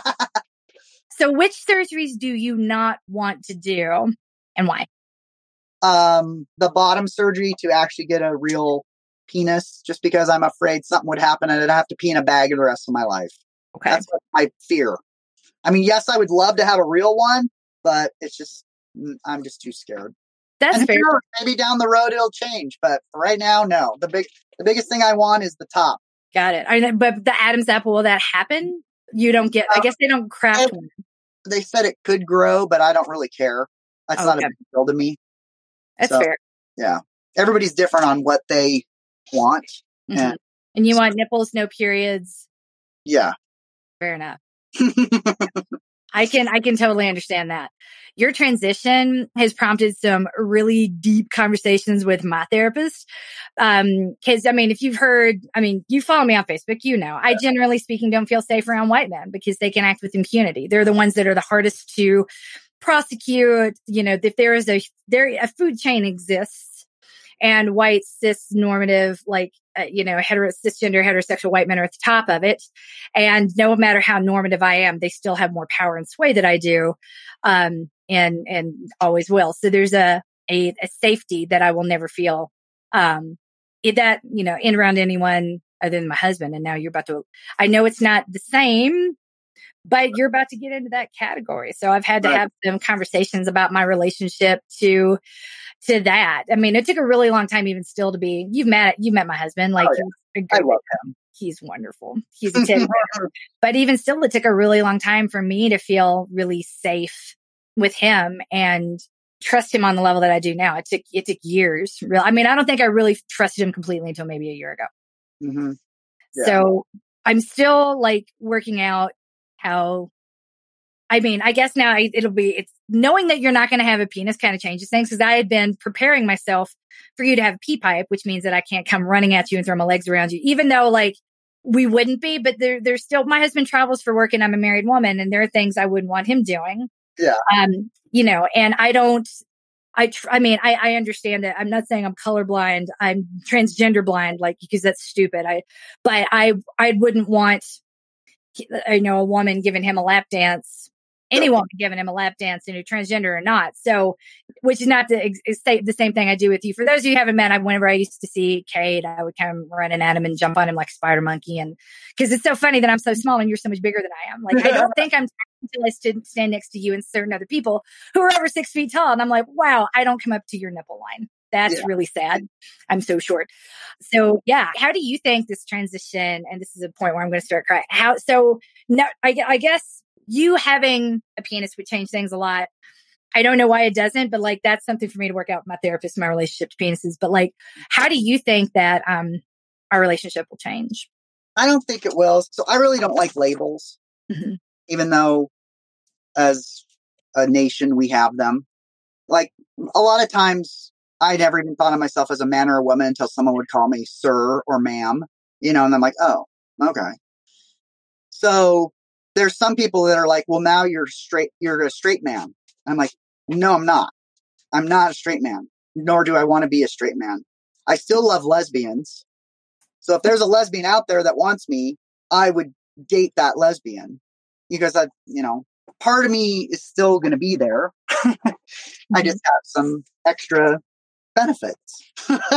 So which surgeries do you not want to do and why? The bottom surgery to actually get a real penis just because I'm afraid something would happen and I'd have to pee in a bag the rest of my life. Okay. That's what my fear. I mean, yes, I would love to have a real one, but it's just, I'm just too scared. That's fair. Maybe down the road it'll change, but for right now, no. The biggest thing I want is the top. Got it. But the Adam's apple, will that happen? You don't get, I guess they don't craft one. They said it could grow, but I don't really care. That's not a big deal to me. That's fair. Yeah. Everybody's different on what they want. Mm-hmm. And you want nipples, no periods. Yeah. Fair enough. I can totally understand that. Your transition has prompted some really deep conversations with my therapist. Cause I mean, if you've heard, I mean, you follow me on Facebook, you know, I generally speaking don't feel safe around white men because they can act with impunity. They're the ones that are the hardest to prosecute. You know, if there is a food chain exists and white cis normative, like, cisgender heterosexual white men are at the top of it. And no matter how normative I am, they still have more power and sway that I do. And always will. So there's a safety that I will never feel, in around anyone other than my husband. And now you're about to, I know it's not the same, but you're about to get into that category. So I've had to have some conversations about my relationship to that. I mean, it took a really long time even still to be, you've met my husband. Like, I love him. He's wonderful. He's a teddy bear. But even still, it took a really long time for me to feel really safe with him and trust him on the level that I do now. It took years. I mean, I don't think I really trusted him completely until maybe a year ago. Mm-hmm. Yeah. So I'm still like working out how, I mean, I guess now it's knowing that you're not going to have a penis kind of changes things because I had been preparing myself for you to have a pee pipe, which means that I can't come running at you and throw my legs around you, even though like we wouldn't be, but there's still, my husband travels for work and I'm a married woman and there are things I wouldn't want him doing. Yeah. And I understand that. I'm not saying I'm colorblind. I'm transgender blind, like, because that's stupid. I wouldn't want, a woman giving him a lap dance, anyone giving him a lap dance, transgender or not. So, which is not the same thing I do with you. For those of you who haven't met, whenever I used to see Cade, I would come running at him and jump on him like a spider monkey. And because it's so funny that I'm so small and you're so much bigger than I am. Like, I don't think I'm until I stand next to you and certain other people who are over 6 feet tall. And I'm like, wow, I don't come up to your nipple line. That's really sad. I'm so short. So yeah. How do you think this transition, and this is a point where I'm going to start crying. I guess you having a penis would change things a lot. I don't know why it doesn't, but like, that's something for me to work out with my therapist, my relationship to penises. But like, how do you think that, our relationship will change? I don't think it will. So I really don't like labels, even though as a nation, we have them. Like a lot of times I never even thought of myself as a man or a woman until someone would call me sir or ma'am, and I'm like, oh, okay. So there's some people that are like, well, now you're a straight man. I'm like, no, I'm not. I'm not a straight man, nor do I want to be a straight man. I still love lesbians. So if there's a lesbian out there that wants me, I would date that lesbian because part of me is still going to be there. I just have some extra benefits.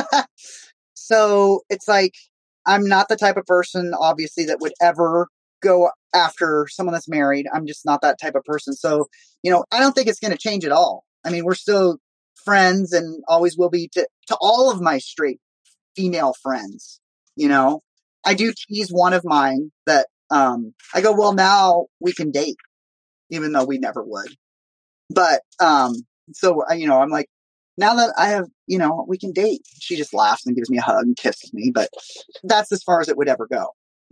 So it's like, I'm not the type of person, obviously, that would ever go after someone that's married. I'm just not that type of person. So, I don't think it's going to change at all. I mean, we're still friends and always will be to all of my straight female friends. I do tease one of mine that I go, well, now we can date, even though we never would. But so, I'm like, now that I have, we can date. She just laughs and gives me a hug and kisses me. But that's as far as it would ever go.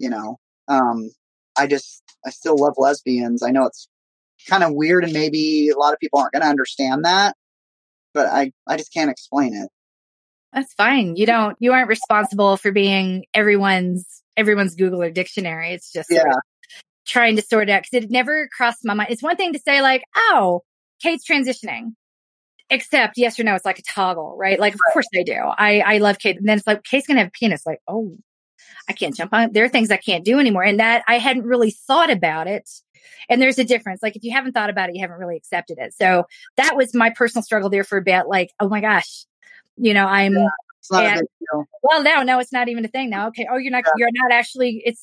I still love lesbians. I know it's kind of weird and maybe a lot of people aren't going to understand that, but I just can't explain it. That's fine. You aren't responsible for being everyone's Google or dictionary. It's just trying to sort it out because it never crossed my mind. It's one thing to say like, oh, Kate's transitioning. Except yes or no, it's like a toggle, right? Like, of course I do. I love Kate. And then it's like, Kate's going to have a penis. Like, oh, I can't jump on it. There are things I can't do anymore. And that I hadn't really thought about it. And there's a difference. Like if you haven't thought about it, you haven't really accepted it. So that was my personal struggle there for a bit. Like, oh my gosh, It's not a big deal. Well, no, it's not even a thing now. Okay. Oh, you're not actually, is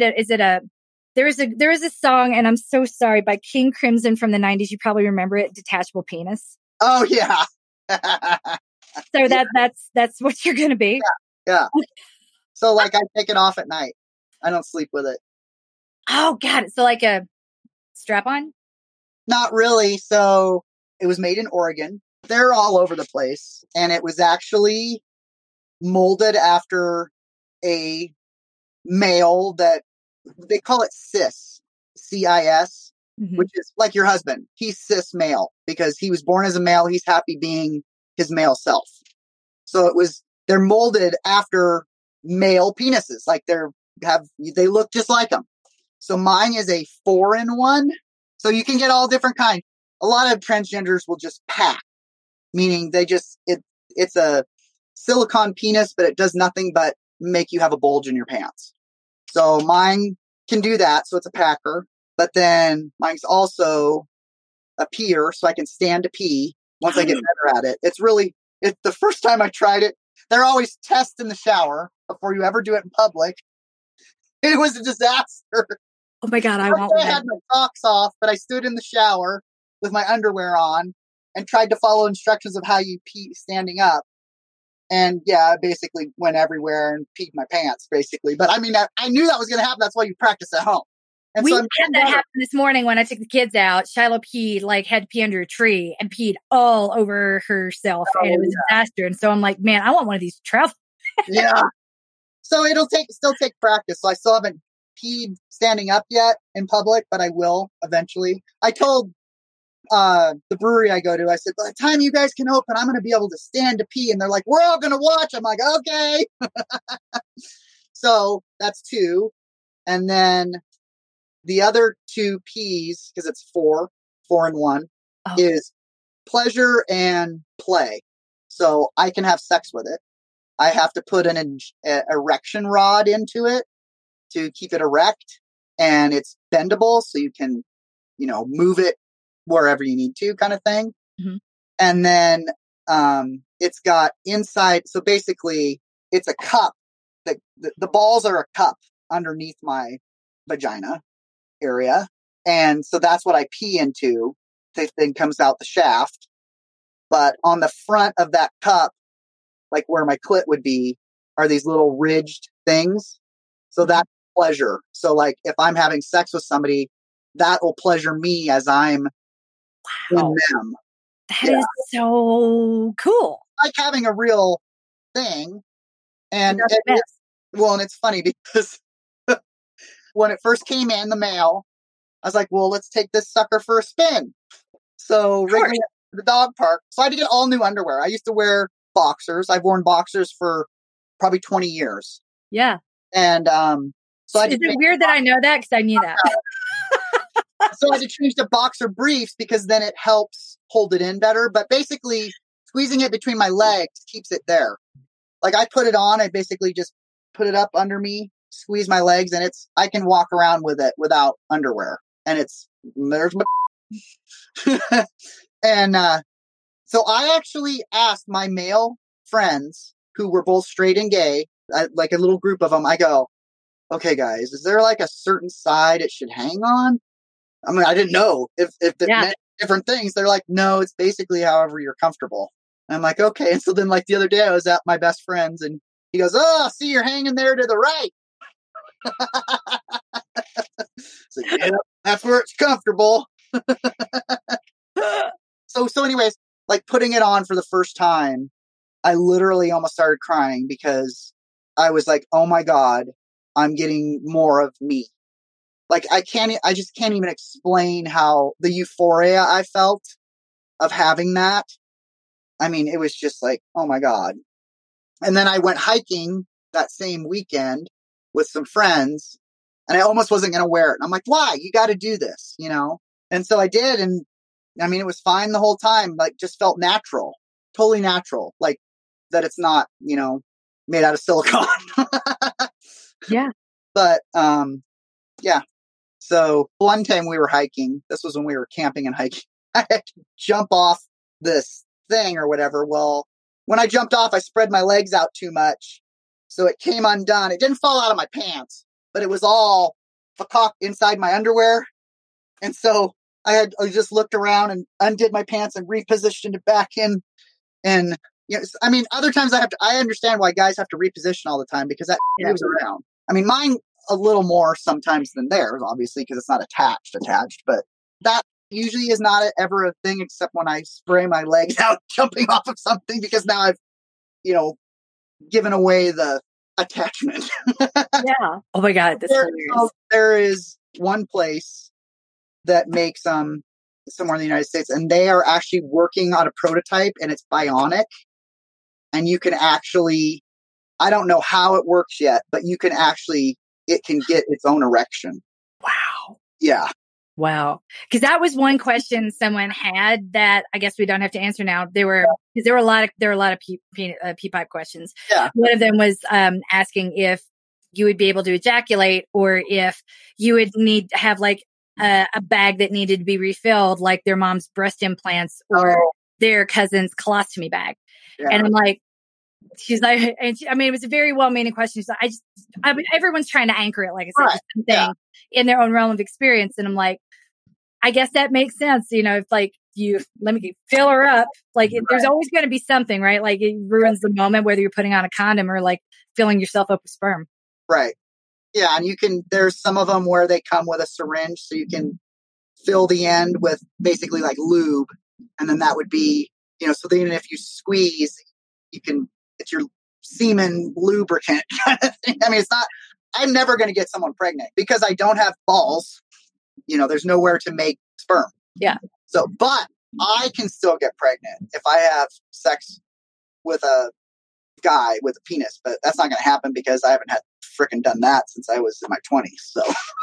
there is a song, and I'm so sorry, by King Crimson from the 90s. You probably remember it, Detachable Penis. Oh yeah. So that's what you're going to be. Yeah. So like I take it off at night. I don't sleep with it. Oh, got it. So like a strap on? Not really. So it was made in Oregon. They're all over the place. And it was actually molded after a male that they call it cis, CIS, which is like your husband. He's cis male because he was born as a male. He's happy being his male self. So they're molded after male penises. Like they look just like them. So mine is a 4-in-1. So you can get all different kinds. A lot of transgenders will just pack, meaning it's a silicone penis, but it does nothing but make you have a bulge in your pants. So mine can do that. So it's a packer, but then mine's also a peer. So I can stand to pee once I get better at it. It's the first time I tried it. They're always test in the shower before you ever do it in public. It was a disaster. Oh my God, I had my socks off, but I stood in the shower with my underwear on and tried to follow instructions of how you pee standing up. And yeah, I basically went everywhere and peed my pants, basically. But I mean, I knew that was going to happen. That's why you practice at home. And we had that happen this morning when I took the kids out. Shiloh peed, had to pee under a tree and peed all over herself. And it was a disaster. And so I'm like, man, I want one of these to travel. Yeah. So it'll still take practice. So I still haven't peed standing up yet in public, but I will eventually. I told the brewery I go to, I said, by the time you guys can open, I'm going to be able to stand to pee. And they're like, we're all going to watch. I'm like, okay. So that's 2. And then the other 2 P's, because it's 4-in-1, is pleasure and play. So I can have sex with it. I have to put an erection rod into it to keep it erect, and it's bendable, so you can, move it wherever you need to, kind of thing. Mm-hmm. And then it's got inside. So basically, it's a cup. The balls are a cup underneath my vagina area, and so that's what I pee into. The thing comes out the shaft, but on the front of that cup, like where my clit would be, are these little ridged things. So that's pleasure. So like if I'm having sex with somebody, that will pleasure me as I'm in them. That is so cool. Like having a real thing. And it's funny because when it first came in the mail, I was like, well, let's take this sucker for a spin. So Wrigley at the dog park. So I had to get all new underwear. I used to wear boxers. I've worn boxers for probably 20 years. Yeah. And so is it weird that I know that? Because I knew that. So I had to change to boxer briefs because then it helps hold it in better. But basically, squeezing it between my legs keeps it there. Like I put it on, I basically just put it up under me, squeeze my legs, and I can walk around with it without underwear. And there's my and so I actually asked my male friends who were both straight and gay, like a little group of them. I go, okay, guys, is there like a certain side it should hang on? I mean, I didn't know if it meant different things. They're like, no, it's basically however you're comfortable. And I'm like, okay. And so then like the other day I was at my best friend's and he goes, oh, see, you're hanging there to the right. So yeah, that's where it's comfortable. So anyways, like putting it on for the first time, I literally almost started crying because I was like, oh my God, I'm getting more of me. Like I just can't even explain how the euphoria I felt of having that. I mean, it was just like, oh my God. And then I went hiking that same weekend with some friends and I almost wasn't going to wear it. And I'm like, why? You got to do this, And so I did. And I mean, it was fine the whole time, like just felt natural, totally natural, like that it's not, made out of silicone. Yeah. But, yeah. So one time we were hiking, this was when we were camping and hiking. I had to jump off this thing or whatever. Well, when I jumped off, I spread my legs out too much. So it came undone. It didn't fall out of my pants, but it was all cocked inside my underwear. And so I just looked around and undid my pants and repositioned it back in. And, I mean, other times I understand why guys have to reposition all the time because that moves around. I mean, mine a little more sometimes than theirs, obviously, because it's not attached, but that usually is not ever a thing except when I spray my legs out jumping off of something because now I've, given away the attachment. Yeah. Oh my God. That's hilarious. There is one place that makes somewhere in the United States, and they are actually working on a prototype, and it's bionic, and you can actually, I don't know how it works yet, but it can get its own erection. Wow. Yeah. Wow. Because that was one question someone had that I guess we don't have to answer now. There were a lot of P-pipe questions. Yeah. One of them was asking if you would be able to ejaculate or if you would need to have like a bag that needed to be refilled, like their mom's breast implants or their cousin's colostomy bag. Yeah. And I'm like, she's like, I mean, it was a very well-meaning question. So everyone's trying to anchor it, like I said, something in their own realm of experience. And I'm like, I guess that makes sense. If like let me fill her up, like there's always going to be something, right? Like it ruins the moment, whether you're putting on a condom or like filling yourself up with sperm. Right. Yeah. And there's some of them where they come with a syringe so you can fill the end with basically like lube. And then that would be, so then if you squeeze, it's your semen lubricant kind of thing. I mean, I'm never going to get someone pregnant because I don't have balls. There's nowhere to make sperm. Yeah. So, but I can still get pregnant if I have sex with a guy with a penis, but that's not going to happen because I haven't had frickin' done that since I was in my 20s. So.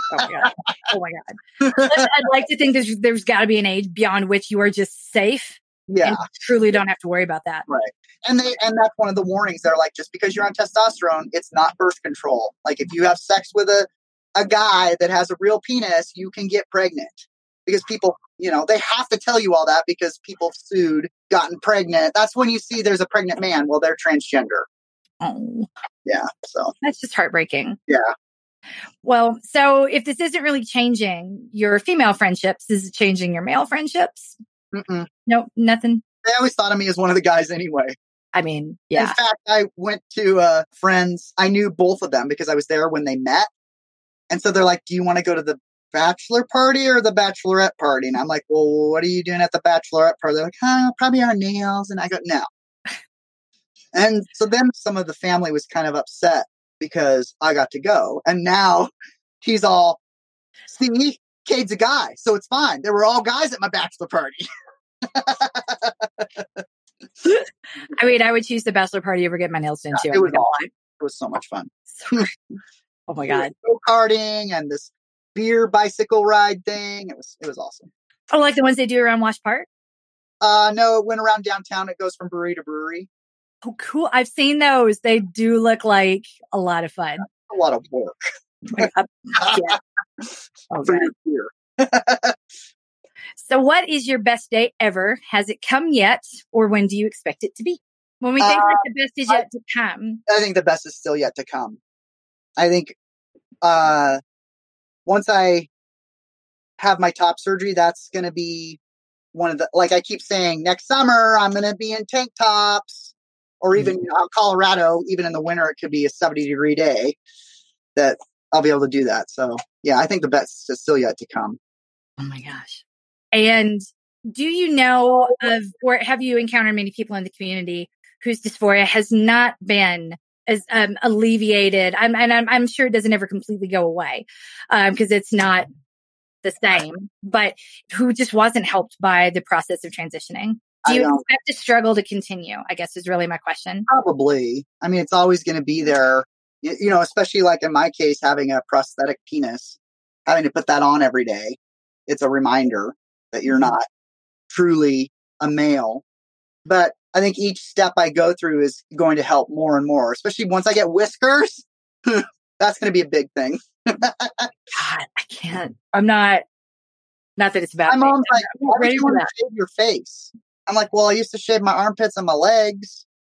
Oh my God. I'd like to think there's got to be an age beyond which you are just safe. Yeah. And truly don't have to worry about that. Right. And that's one of the warnings. They're like, just because you're on testosterone, it's not birth control. Like if you have sex with a guy that has a real penis, you can get pregnant because people, they have to tell you all that because people sued, gotten pregnant. That's when you see there's a pregnant man. Well, they're transgender. Oh. Yeah. So that's just heartbreaking. Yeah. Well, so if this isn't really changing your female friendships, is it changing your male friendships? Mm-mm. No, nothing. They always thought of me as one of the guys anyway. I mean, yeah. In fact, I went to friends. I knew both of them because I was there when they met. And so they're like, do you want to go to the bachelor party or the bachelorette party? And I'm like, well, what are you doing at the bachelorette party? They're like, probably our nails. And I go, no. And so then some of the family was kind of upset because I got to go. And now he's all, see, Cade's a guy, so it's fine. There were all guys at my bachelor party. I mean, I would choose the bachelor party over get my nails done too. It was awesome. It was so much fun. Oh my God. Go-karting and this beer bicycle ride thing. It was awesome. Oh, like the ones they do around Wash Park? No, it went around downtown. It goes from brewery to brewery. Oh, cool. I've seen those. They do look like a lot of fun. A lot of work. Yeah. Oh, for your beer. So what is your best day ever? Has it come yet? Or when do you expect it to be? When we think like the best is yet to come. I think the best is still yet to come. I think once I have my top surgery, that's going to be one of the, like I keep saying, next summer, I'm going to be in tank tops or even Colorado, even in the winter, it could be a 70-degree day that I'll be able to do that. So yeah, I think the best is still yet to come. Oh my gosh. And do you know of, or have you encountered many people in the community whose dysphoria has not been as alleviated? I'm sure it doesn't ever completely go away because it's not the same, but who just wasn't helped by the process of transitioning? Do you expect the struggle to continue? I guess is really my question. Probably. I mean, it's always going to be there, you know, especially like in my case, having a prosthetic penis, having to put that on every day. It's a reminder that you're not truly a male. But I think each step I go through is going to help more and more, especially once I get whiskers. That's going to be a big thing. God, I can't. I'm not that it's about. My mom's like, why do you want to shave your face? I'm like, well, I used to shave my armpits and my legs.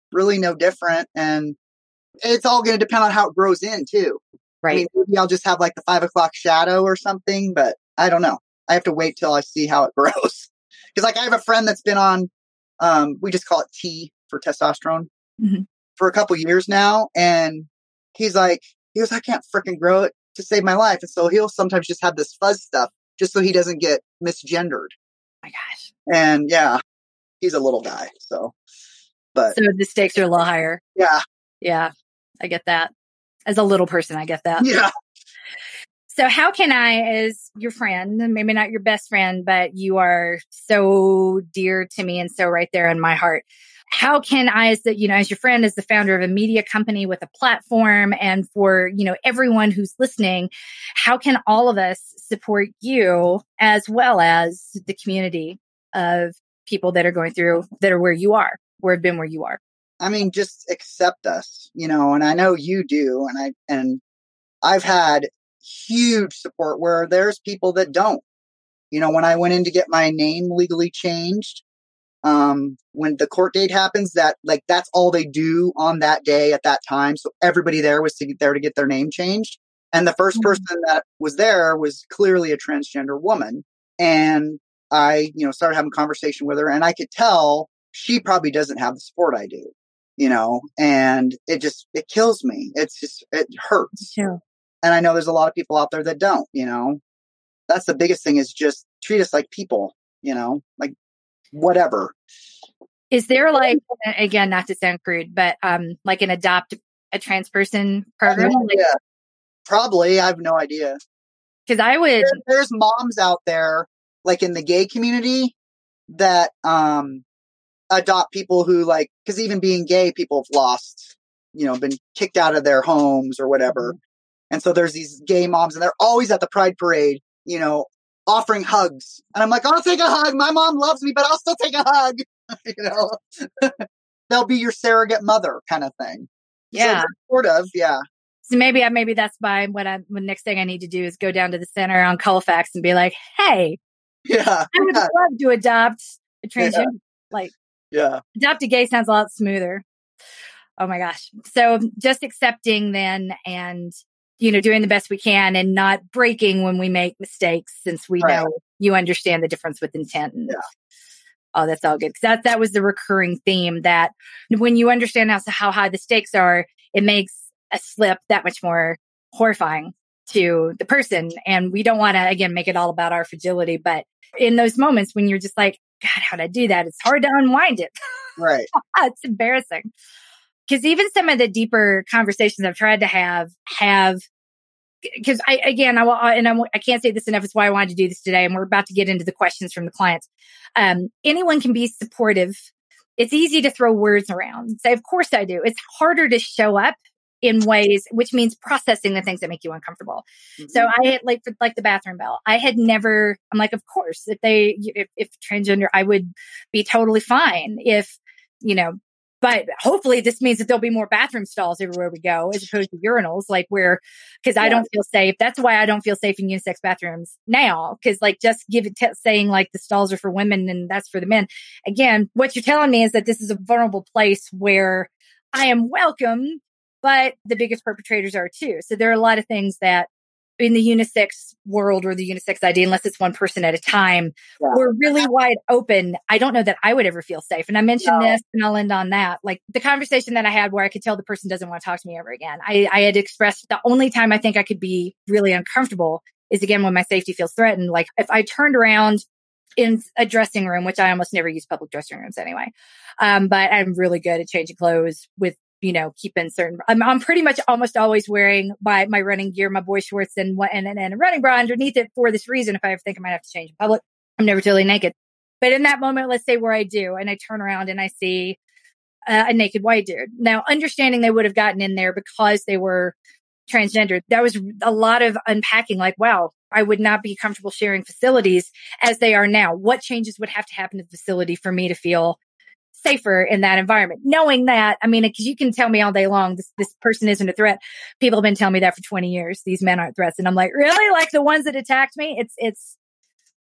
really no different. And it's all going to depend on how it grows in too. Right. I mean, maybe I'll just have like the 5 o'clock shadow or something, but I don't know. I have to wait till I see how it grows. Because like I have a friend that's been on, we just call it T for testosterone for a couple years now. And he goes, I can't freaking grow it to save my life. And so he'll sometimes just have this fuzz stuff just so he doesn't get misgendered. Oh my gosh. And yeah, he's a little guy. So the stakes are a little higher. Yeah. Yeah. I get that. As a little person, I get that. Yeah. So how can I, as your friend, maybe not your best friend, but you are so dear to me and so right there in my heart. How can I, as your friend, as the founder of a media company with a platform, and for, everyone who's listening, how can all of us support you as well as the community of people that are going through, that are where you are, or have been where you are? I mean, just accept us, and I know you do. And I've had huge support where there's people that don't. When I went in to get my name legally changed, when the court date happens, that's all they do on that day at that time. So everybody there was there to get their name changed. And the first person that was there was clearly a transgender woman. And I, started having a conversation with her, and I could tell she probably doesn't have the support I do, and it kills me. It hurts. Yeah. And I know there's a lot of people out there that don't, that's the biggest thing, is just treat us like people, like whatever. Is there again, not to sound crude, but like an adopt a trans person program? Yeah, probably. I have no idea. Because I would. There's moms out there, like in the gay community, that adopt people who because even being gay, people have lost, been kicked out of their homes or whatever. And so there's these gay moms, and they're always at the Pride Parade, offering hugs. And I'm like, I'll take a hug. My mom loves me, but I'll still take a hug. They'll be your surrogate mother kind of thing. Yeah. So sort of. Yeah. So maybe that's by the next thing I need to do is go down to the center on Colfax and be like, hey, yeah, I would love to adopt a transgender. Adopt a gay sounds a lot smoother. Oh my gosh. So just accepting then, and doing the best we can, and not breaking when we make mistakes, since we know you understand the difference with intent. And, oh, that's all good. Because that was the recurring theme, that when you understand how high the stakes are, it makes a slip that much more horrifying to the person. And we don't want to, again, make it all about our fragility. But in those moments when you're just like, God, how'd I do that? It's hard to unwind it. Right. It's embarrassing. Because even some of the deeper conversations I've tried to have, because I can't say this enough. It's why I wanted to do this today. And we're about to get into the questions from the clients. Anyone can be supportive. It's easy to throw words around and say, of course I do. It's harder to show up in ways, which means processing the things that make you uncomfortable. So I had like the bathroom bell. I had never, I'm like, of course, if transgender, I would be totally fine but hopefully this means that there'll be more bathroom stalls everywhere we go, as opposed to urinals, because I don't feel safe. That's why I don't feel safe in unisex bathrooms now. Cause just saying the stalls are for women and that's for the men. Again, what you're telling me is that this is a vulnerable place where I am welcome, but the biggest perpetrators are too. So there are a lot of things that in the unisex world, or the unisex idea, unless it's one person at a time, we're really wide open. I don't know that I would ever feel safe. And I mentioned this, and I'll end on that. The conversation that I had where I could tell the person doesn't want to talk to me ever again. I had expressed the only time I think I could be really uncomfortable is, again, when my safety feels threatened. If I turned around in a dressing room, which I almost never use public dressing rooms anyway. But I'm really good at changing clothes with, keeping certain, I'm pretty much almost always wearing my running gear, my boy shorts and a running bra underneath it for this reason. If I ever think I might have to change in public, I'm never totally naked. But in that moment, let's say where I do, and I turn around and I see a naked white dude. Now, understanding they would have gotten in there because they were transgender, that was a lot of unpacking. Wow, I would not be comfortable sharing facilities as they are now. What changes would have to happen to the facility for me to feel safer in that environment? Knowing that, because you can tell me all day long, this person isn't a threat. People have been telling me that for 20 years. These men aren't threats. And I'm like, really? The ones that attacked me? It's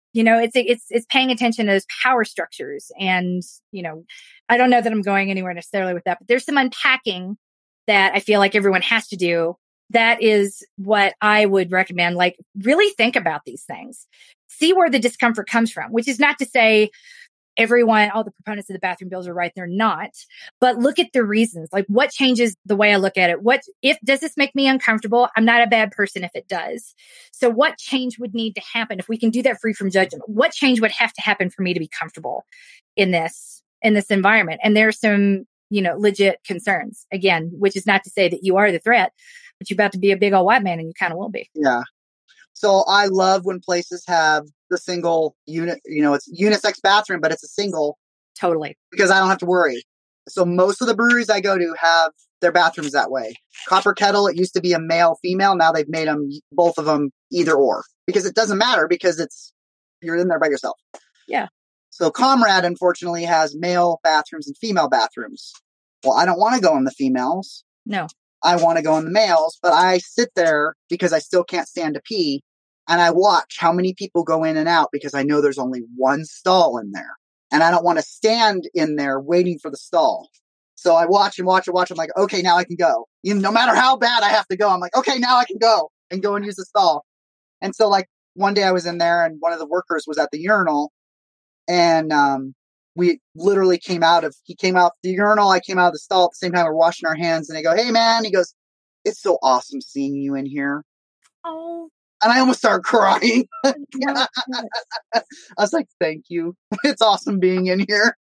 It's paying attention to those power structures. And, I don't know that I'm going anywhere necessarily with that, but there's some unpacking that I feel like everyone has to do. That is what I would recommend. Like, really think about these things, see where the discomfort comes from, which is not to say all the proponents of the bathroom bills are right. They're not, but look at the reasons. Like, what changes the way I look at it? Does this make me uncomfortable? I'm not a bad person if it does. So what change would need to happen if we can do that free from judgment? What change would have to happen for me to be comfortable in this environment? And there's some, legit concerns again, which is not to say that you are the threat, but you're about to be a big old white man and you kind of will be. Yeah. So I love when places have the single unit, it's unisex bathroom, but it's a single. Totally. Because I don't have to worry. So most of the breweries I go to have their bathrooms that way. Copper Kettle, it used to be a male, female. Now they've made them, both of them, either or. Because it doesn't matter because you're in there by yourself. Yeah. So Comrade, unfortunately, has male bathrooms and female bathrooms. Well, I don't want to go in the females. No. I want to go in the males, but I sit there because I still can't stand to pee. And I watch how many people go in and out because I know there's only one stall in there. And I don't want to stand in there waiting for the stall. So I watch and watch and watch. I'm like, okay, now I can go. No matter how bad I have to go, I'm like, okay, now I can go and use the stall. And so like one day I was in there and one of the workers was at the urinal and we literally he came out the urinal. I came out of the stall at the same time. We're washing our hands and they go, hey man, he goes, it's so awesome seeing you in here. Oh. And I almost started crying. I was like, thank you. It's awesome being in here.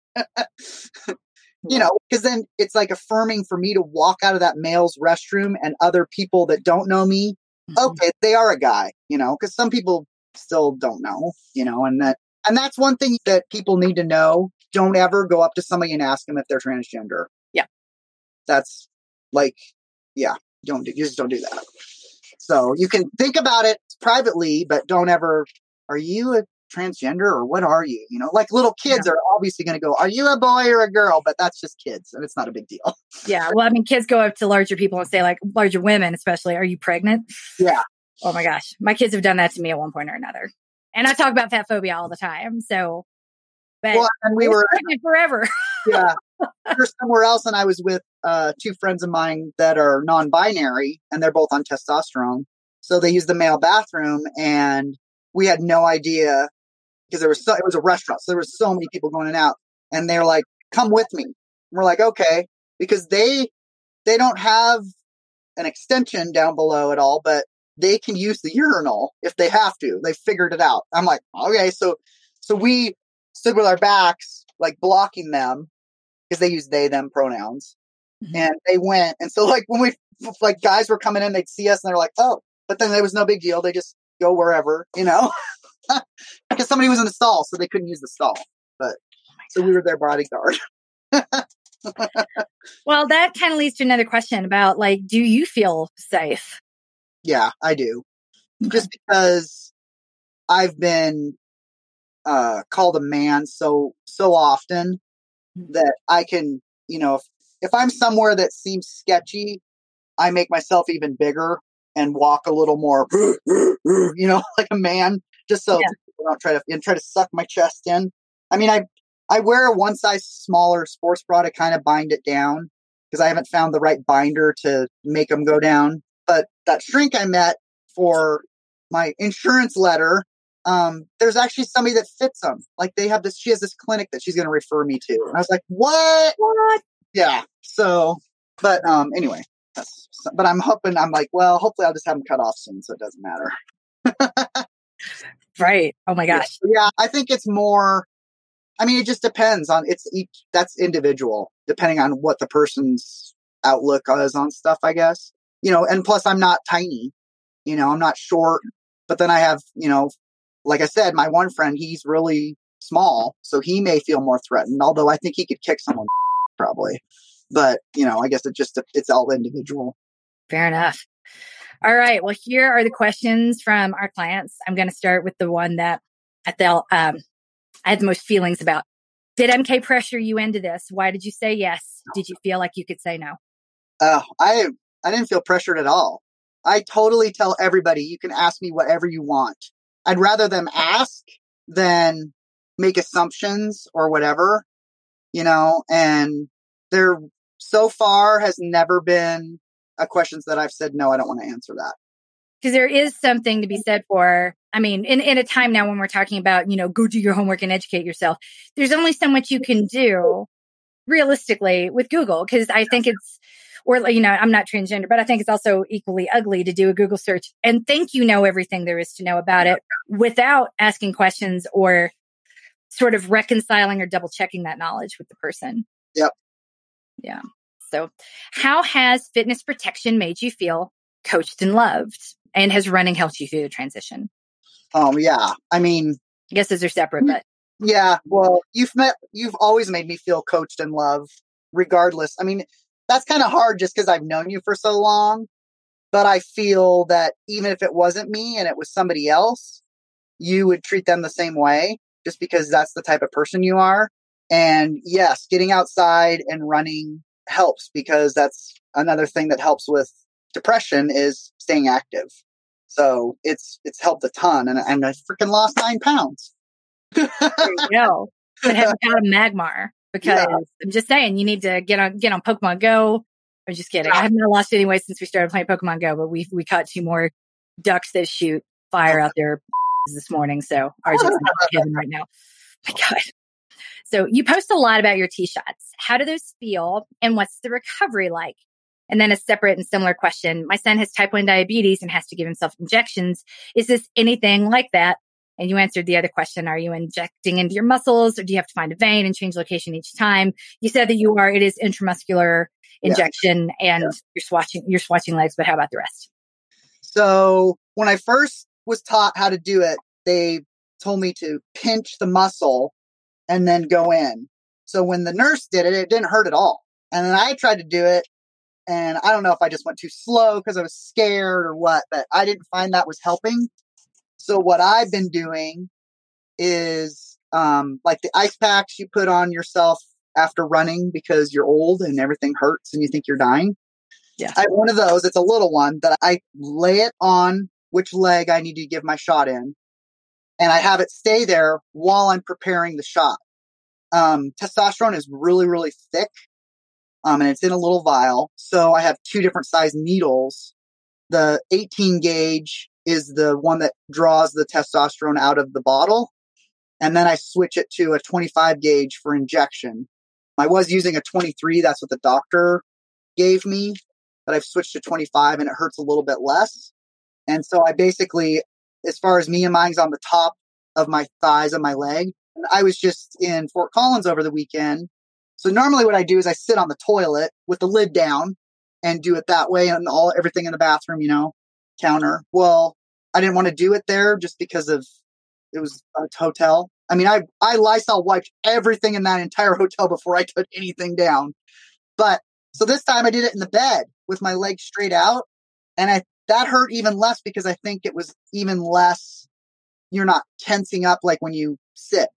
Because then it's like affirming for me to walk out of that male's restroom and other people that don't know me. Okay, they are a guy, because some people still don't know, and that's one thing that people need to know. Don't ever go up to somebody and ask them if they're transgender. Yeah. That's like, you just don't do that. So you can think about it privately, but don't ever, are you a transgender or what are you? Like little kids are obviously going to go, are you a boy or a girl? But that's just kids and it's not a big deal. Yeah. Well, I mean, kids go up to larger people and say like larger women, especially, are you pregnant? Yeah. Oh my gosh. My kids have done that to me at one point or another. And I talk about fat phobia all the time. So, but and we were pregnant forever. Yeah. We were somewhere else and I was with two friends of mine that are non-binary and they're both on testosterone. So they used the male bathroom and we had no idea because it was a restaurant. So there were so many people going in and out and they're like, come with me. And we're like, okay, because they don't have an extension down below at all, but they can use the urinal if they have to. They figured it out. I'm like, okay. So we stood with our backs, like blocking them because they use they, them pronouns. Mm-hmm. And they went. And so like when guys were coming in, they'd see us and they're like, oh, but then there was no big deal. They just go wherever, because somebody was in the stall, so they couldn't use the stall. But so we were their bodyguard. Well, that kind of leads to another question about like, do you feel safe? Yeah, I do. Okay. Just because I've been called a man so often that I can, if I'm somewhere that seems sketchy, I make myself even bigger and walk a little more, like a man, just so people don't try to suck my chest in. I mean, I wear a one size smaller sports bra to kind of bind it down because I haven't found the right binder to make them go down. But that shrink I met for my insurance letter, there's actually somebody that fits them. Like she has this clinic that she's going to refer me to. And I was like, what? Yeah. So, but anyway, but I'm like, well, hopefully I'll just have them cut off soon. So it doesn't matter. Right. Oh my gosh. Yeah. I think it's more, it just depends on that's individual depending on what the person's outlook is on stuff, I guess, and plus I'm not tiny, I'm not short, but then I have, like I said, my one friend, he's really small, so he may feel more threatened, although I think he could kick someone probably. But, I guess it's all individual. Fair enough. All right. Well, here are the questions from our clients. I'm going to start with the one that I had the most feelings about. Did MK pressure you into this? Why did you say yes? Did you feel like you could say no? I didn't feel pressured at all. I totally tell everybody, you can ask me whatever you want. I'd rather them ask than make assumptions or whatever, and there so far has never been a questions that I've said, no, I don't want to answer that. Because there is something to be said for, I mean, in a time now when we're talking about, go do your homework and educate yourself, there's only so much you can do realistically with Google. Because I think it's, or, I'm not transgender, but I think it's also equally ugly to do a Google search and think you know everything there is to know about it without asking questions or sort of reconciling or double checking that knowledge with the person. Yep. Yeah. So how has fitness protection made you feel coached and loved? And has running helped you through the transition? Yeah. I mean, I guess those are separate, but yeah. Well, you've always made me feel coached and loved regardless. I mean, that's kind of hard just because I've known you for so long, but I feel that even if it wasn't me and it was somebody else, you would treat them the same way just because that's the type of person you are. And yes, getting outside and running helps because that's another thing that helps with depression is staying active. So it's helped a ton. And I freaking lost 9 pounds. There you go. But haven't got a Magmar because I'm just saying you need to get on Pokemon Go. I'm just kidding. I have not lost any weight since we started playing Pokemon Go, but we caught 2 more ducks that shoot fire out there this morning. So ours is in heaven right now. My God. So you post a lot about your T-shots. How do those feel? And what's the recovery like? And then a separate and similar question. My son has type 1 diabetes and has to give himself injections. Is this anything like that? And you answered the other question. Are you injecting into your muscles or do you have to find a vein and change location each time? You said that it is intramuscular injection and you're swatching legs, but how about the rest? So when I first was taught how to do it, they told me to pinch the muscle and then go in. So when the nurse did it, it didn't hurt at all. And then I tried to do it. And I don't know if I just went too slow because I was scared or what, but I didn't find that was helping. So what I've been doing is like the ice packs you put on yourself after running because you're old and everything hurts and you think you're dying. Yeah. I have one of those. It's a little one that I lay it on which leg I need to give my shot in. And I have it stay there while I'm preparing the shot. Testosterone is really, really thick. And it's in a little vial. So I have 2 different size needles. The 18 gauge is the one that draws the testosterone out of the bottle. And then I switch it to a 25 gauge for injection. I was using a 23. That's what the doctor gave me. But I've switched to 25 and it hurts a little bit less. And so I basically, as far as mine's on the top of my thighs and my leg. And I was just in Fort Collins over the weekend. So normally what I do is I sit on the toilet with the lid down and do it that way and everything in the bathroom, counter. Well, I didn't want to do it there just because it was a hotel. I mean, I Lysol wiped everything in that entire hotel before I put anything down. But so this time I did it in the bed with my legs straight out. And that hurt even less because I think it was even less, you're not tensing up like when you sit,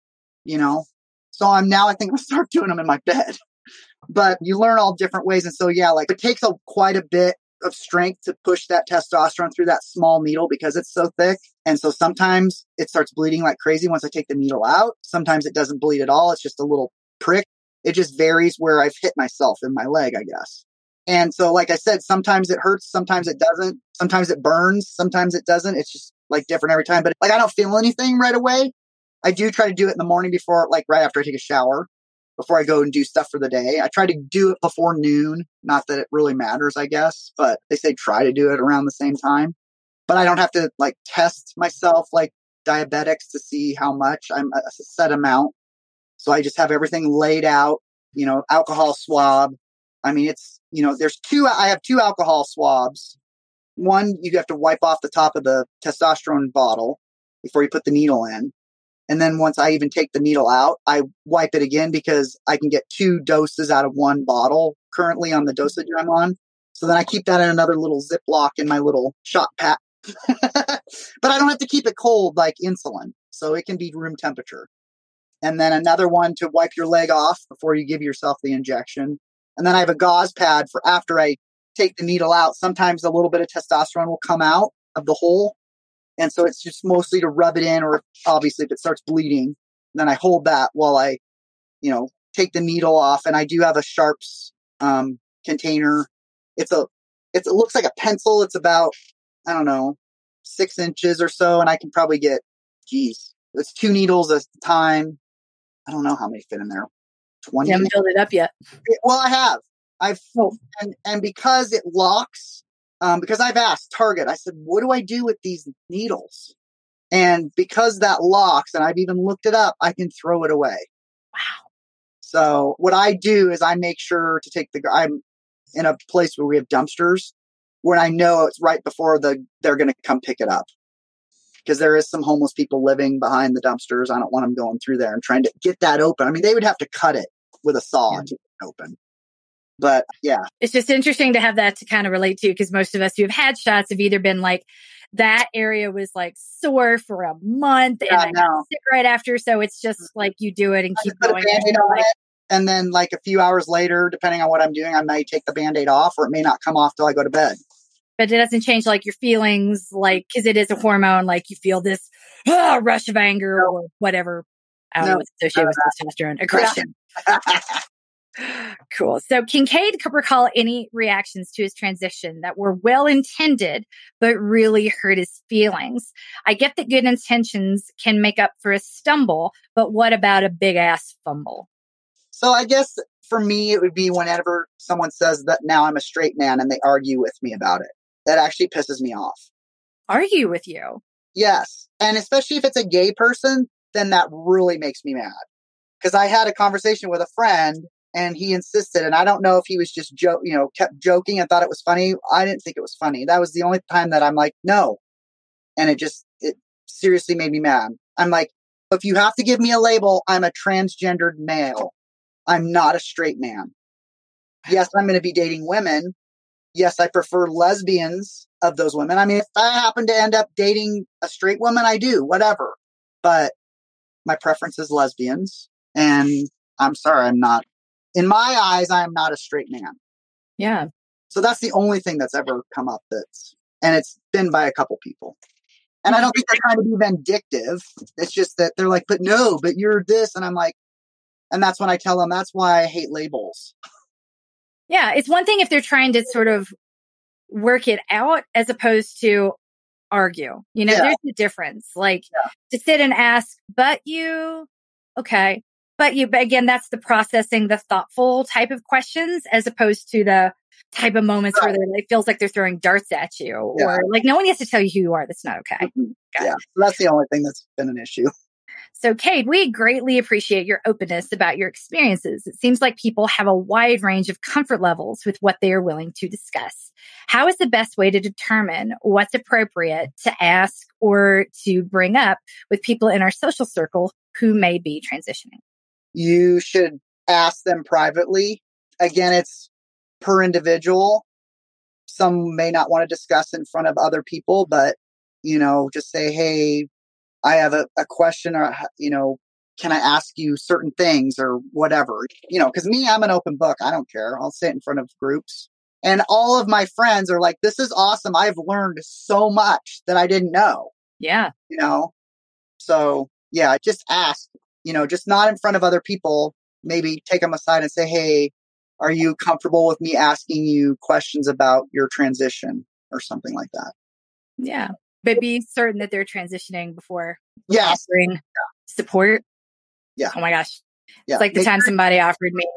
So I think I'm going to start doing them in my bed. But you learn all different ways. And so, it takes quite a bit of strength to push that testosterone through that small needle because it's so thick. And so sometimes it starts bleeding like crazy once I take the needle out. Sometimes it doesn't bleed at all. It's just a little prick. It just varies where I've hit myself in my leg, I guess. And so, like I said, sometimes it hurts. Sometimes it doesn't. Sometimes it burns. Sometimes it doesn't. It's just different every time. But I don't feel anything right away. I do try to do it in the morning before, right after I take a shower, before I go and do stuff for the day. I try to do it before noon. Not that it really matters, I guess, but they say try to do it around the same time. But I don't have to test myself like diabetics to see how much. I'm a set amount. So I just have everything laid out, alcohol swab. I mean, it's, I have 2 alcohol swabs. One, you have to wipe off the top of the testosterone bottle before you put the needle in. And then once I even take the needle out, I wipe it again because I can get 2 doses out of 1 bottle currently on the dosage I'm on. So then I keep that in another little Ziploc in my little shot pack. But I don't have to keep it cold like insulin. So it can be room temperature. And then another one to wipe your leg off before you give yourself the injection. And then I have a gauze pad for after I take the needle out. Sometimes a little bit of testosterone will come out of the hole. And so it's just mostly to rub it in, or obviously if it starts bleeding, then I hold that while I, take the needle off. And I do have a sharps container. It looks like a pencil. It's about, I don't know, 6 inches or so. And I can probably get, it's 2 needles at a time. I don't know how many fit in there. 20. You haven't filled it up yet. Well, I have. And because it locks, because I've asked Target, I said, what do I do with these needles? And because that locks, and I've even looked it up, I can throw it away. Wow. So what I do is I make sure to I'm in a place where we have dumpsters where I know it's right before they're going to come pick it up. Because there is some homeless people living behind the dumpsters. I don't want them going through there and trying to get that open. I mean, they would have to cut it with a saw to get it open. But yeah. It's just interesting to have that to kind of relate to, because most of us who have had shots have either been like, that area was like sore for a month and I got sick right after. So it's just like you do it and keep going. And then like a few hours later, depending on what I'm doing, I may take the Band-Aid off, or it may not come off till I go to bed. But it doesn't change like your feelings, like, because it is a hormone, like you feel this rush of anger or whatever. I don't know what's associated with testosterone. Aggression. Cool. So Kincaid could recall any reactions to his transition that were well intended, but really hurt his feelings. I get that good intentions can make up for a stumble, but what about a big ass fumble? So I guess for me, it would be whenever someone says that now I'm a straight man and they argue with me about it. That actually pisses me off. Argue with you? Yes. And especially if it's a gay person, then that really makes me mad. Because I had a conversation with a friend and he insisted, and I don't know if he was just kept joking and thought it was funny. I didn't think it was funny. That was the only time that I'm like, no. And it seriously made me mad. I'm like, if you have to give me a label, I'm a transgendered male. I'm not a straight man. Yes, I'm going to be dating women. Yes, I prefer lesbians of those women. I mean, if I happen to end up dating a straight woman, I do, whatever. But my preference is lesbians. And I'm sorry, I'm not. In my eyes, I am not a straight man. Yeah. So that's the only thing that's ever come up and it's been by a couple people. And I don't think they're trying to be vindictive. It's just that they're like, but you're this. And I'm like, and that's when I tell them, that's why I hate labels. Yeah. It's one thing if they're trying to sort of work it out as opposed to argue. There's a difference. Like to sit and ask, but you, okay. But again, that's the processing, the thoughtful type of questions, as opposed to the type of moments where it feels like they're throwing darts at you, or like no one gets to tell you who you are. That's not okay. Mm-hmm. Yeah, so that's the only thing that's been an issue. So, Cade, we greatly appreciate your openness about your experiences. It seems like people have a wide range of comfort levels with what they are willing to discuss. How is the best way to determine what's appropriate to ask or to bring up with people in our social circle who may be transitioning? You should ask them privately. Again, it's per individual. Some may not want to discuss in front of other people, but, just say, hey, I have a question, or, can I ask you certain things or whatever? Because me, I'm an open book. I don't care. I'll sit in front of groups. And all of my friends are like, this is awesome. I've learned so much that I didn't know. Yeah. So yeah, just ask. Just not in front of other people, maybe take them aside and say, hey, are you comfortable with me asking you questions about your transition or something like that? Yeah. But be certain that they're transitioning before offering support. Yeah. Oh my gosh. Yeah. It's like the time somebody offered me.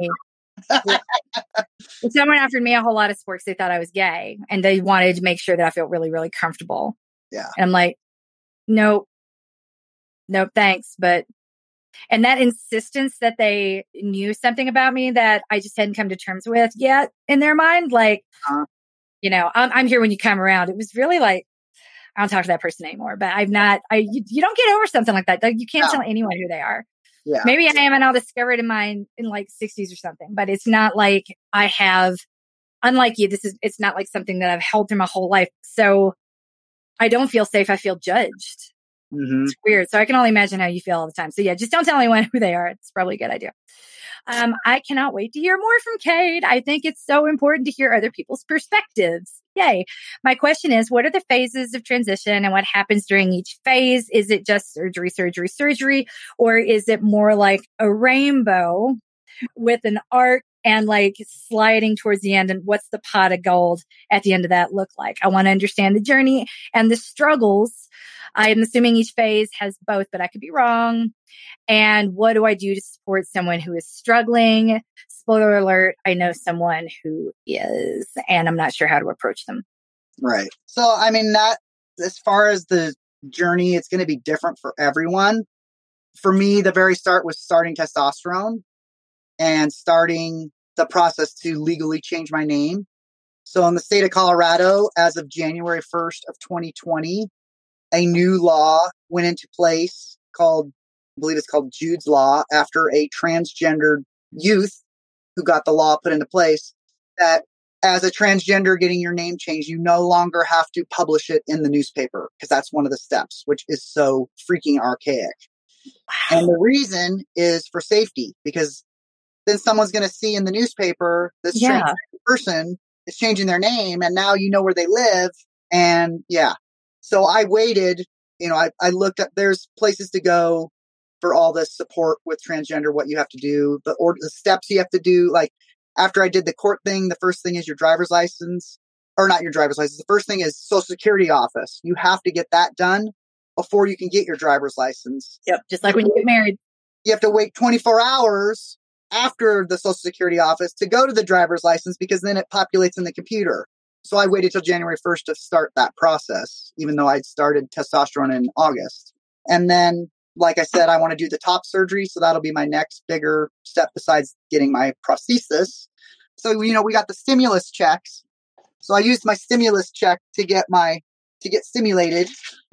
Someone offered me a whole lot of support because they thought I was gay and they wanted to make sure that I felt really, really comfortable. Yeah. And I'm like, nope, thanks. And that insistence that they knew something about me that I just hadn't come to terms with yet in their mind. Like, I'm here when you come around. It was really like, I don't talk to that person anymore, but you don't get over something like that. You can't tell anyone who they are. Yeah. Maybe I am and I'll discover it in like 60s or something, but it's not like I have, unlike you, it's not like something that I've held through my whole life. So I don't feel safe. I feel judged. Mm-hmm. It's weird. So I can only imagine how you feel all the time. So yeah, just don't tell anyone who they are. It's probably a good idea. I cannot wait to hear more from Cade. I think it's so important to hear other people's perspectives. Yay. My question is, what are the phases of transition and what happens during each phase? Is it just surgery, surgery, surgery? Or is it more like a rainbow with an arc and like sliding towards the end? And what's the pot of gold at the end of that look like? I want to understand the journey and the struggles. I'm assuming each phase has both, but I could be wrong. And what do I do to support someone who is struggling? Spoiler alert, I know someone who is, and I'm not sure how to approach them. Right. So, I mean, that as far as the journey, it's going to be different for everyone. For me, the very start was starting testosterone and starting the process to legally change my name. So in the state of Colorado, as of January 1st of 2020, a new law went into place called, I believe it's called Jude's Law, after a transgendered youth who got the law put into place, that as a transgender getting your name changed, you no longer have to publish it in the newspaper, because that's one of the steps, which is so freaking archaic. Wow. And the reason is for safety, because then someone's going to see in the newspaper this transgender person is changing their name, and now you know where they live. And so I waited, I looked up, there's places to go for all this support with transgender, what you have to do, the steps you have to do. Like after I did the court thing, the first thing is your driver's license, or not your driver's license. The first thing is Social Security office. You have to get that done before you can get your driver's license. Yep. Just like when you get married. You have to wait 24 hours after the Social Security office to go to the driver's license, because then it populates in the computer. So I waited till January 1st to start that process, even though I'd started testosterone in August. And then, like I said, I want to do the top surgery. So that'll be my next bigger step besides getting my prosthesis. So, we got the stimulus checks. So I used my stimulus check to get stimulated